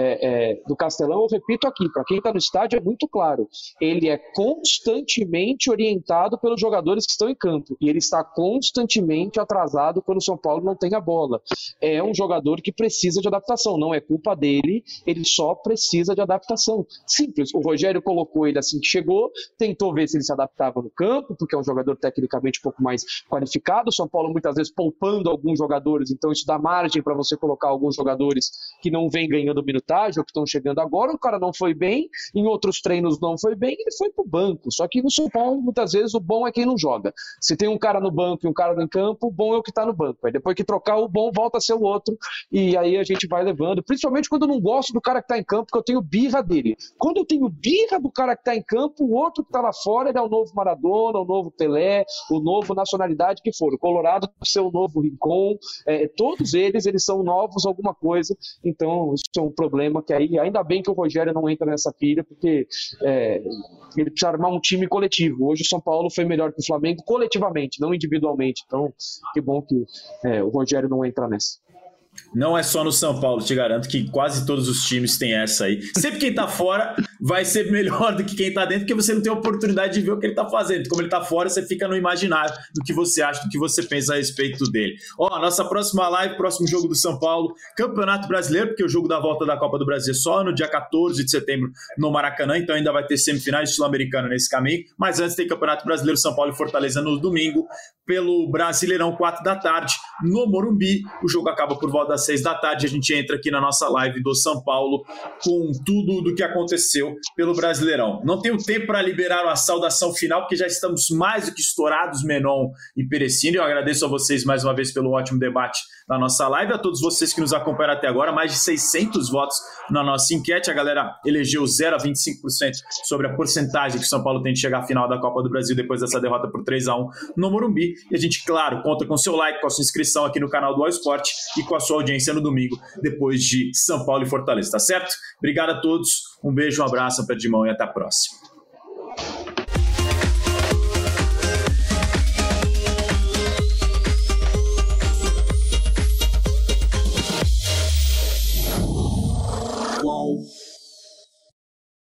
é, é, do Castelão, eu repito aqui, para quem tá no estádio é muito claro, ele é constantemente orientado pelos jogadores que estão em campo, e ele está constantemente atrasado quando o São Paulo não tem a bola. É um jogador que precisa de adaptação, não é culpa dele, ele só precisa de adaptação. Simples, o Rogério colocou ele assim que chegou, tentou ver se ele se adaptava no campo, porque é um jogador tecnicamente um pouco mais qualificado, o São Paulo muitas vezes poupando alguns jogadores, então isso dá margem para você colocar alguns jogadores que não vêm ganhando minutagem ou que estão chegando agora. O cara não foi bem, em outros treinos não foi bem, ele foi pro banco, só que no São Paulo muitas vezes o bom é quem não joga. Se tem um cara no banco e um cara no campo, o bom é o que tá no banco, aí depois que trocar o bom volta a ser o outro, e aí a gente vai levando, principalmente quando eu não gosto do cara que tá em campo, porque eu tenho birra dele. Quando eu tenho birra do cara que está em campo, o outro que está lá fora, ele é o novo Maradona, o novo Pelé, o novo nacionalidade que for. O Colorado deve ser o novo Rincon, é, todos eles, eles são novos alguma coisa, então isso é um problema que aí, ainda bem que o Rogério não entra nessa pilha, porque é, ele precisa armar um time coletivo. Hoje o São Paulo foi melhor que o Flamengo coletivamente, não individualmente, então que bom que é, o Rogério não entra nessa. Não é só no São Paulo, te garanto que quase todos os times têm essa aí. Sempre quem tá fora vai ser melhor do que quem tá dentro, porque você não tem a oportunidade de ver o que ele tá fazendo. Como ele tá fora, você fica no imaginário do que você acha, do que você pensa a respeito dele. Ó, nossa próxima live, próximo jogo do São Paulo, Campeonato Brasileiro, porque o jogo da volta da Copa do Brasil é só no dia quatorze de setembro no Maracanã, então ainda vai ter semifinais sul-americana nesse caminho, mas antes tem Campeonato Brasileiro, São Paulo e Fortaleza no domingo, pelo Brasileirão, quatro da tarde, no Morumbi. O jogo acaba por volta das seis da tarde, a gente entra aqui na nossa live do São Paulo com tudo do que aconteceu pelo Brasileirão. Não tenho tempo para liberar a saudação final, porque já estamos mais do que estourados, Menon e Perecini. Eu agradeço a vocês mais uma vez pelo ótimo debate na nossa live, a todos vocês que nos acompanharam até agora, mais de seiscentos votos na nossa enquete, a galera elegeu zero a vinte e cinco por cento sobre a porcentagem que o São Paulo tem de chegar à final da Copa do Brasil depois dessa derrota por três a um no Morumbi, e a gente, claro, conta com seu like, com a sua inscrição aqui no canal do All Sport e com a sua audiência no domingo, depois de São Paulo e Fortaleza, tá certo? Obrigado a todos, um beijo, um abraço, um pé de mão e até a próxima.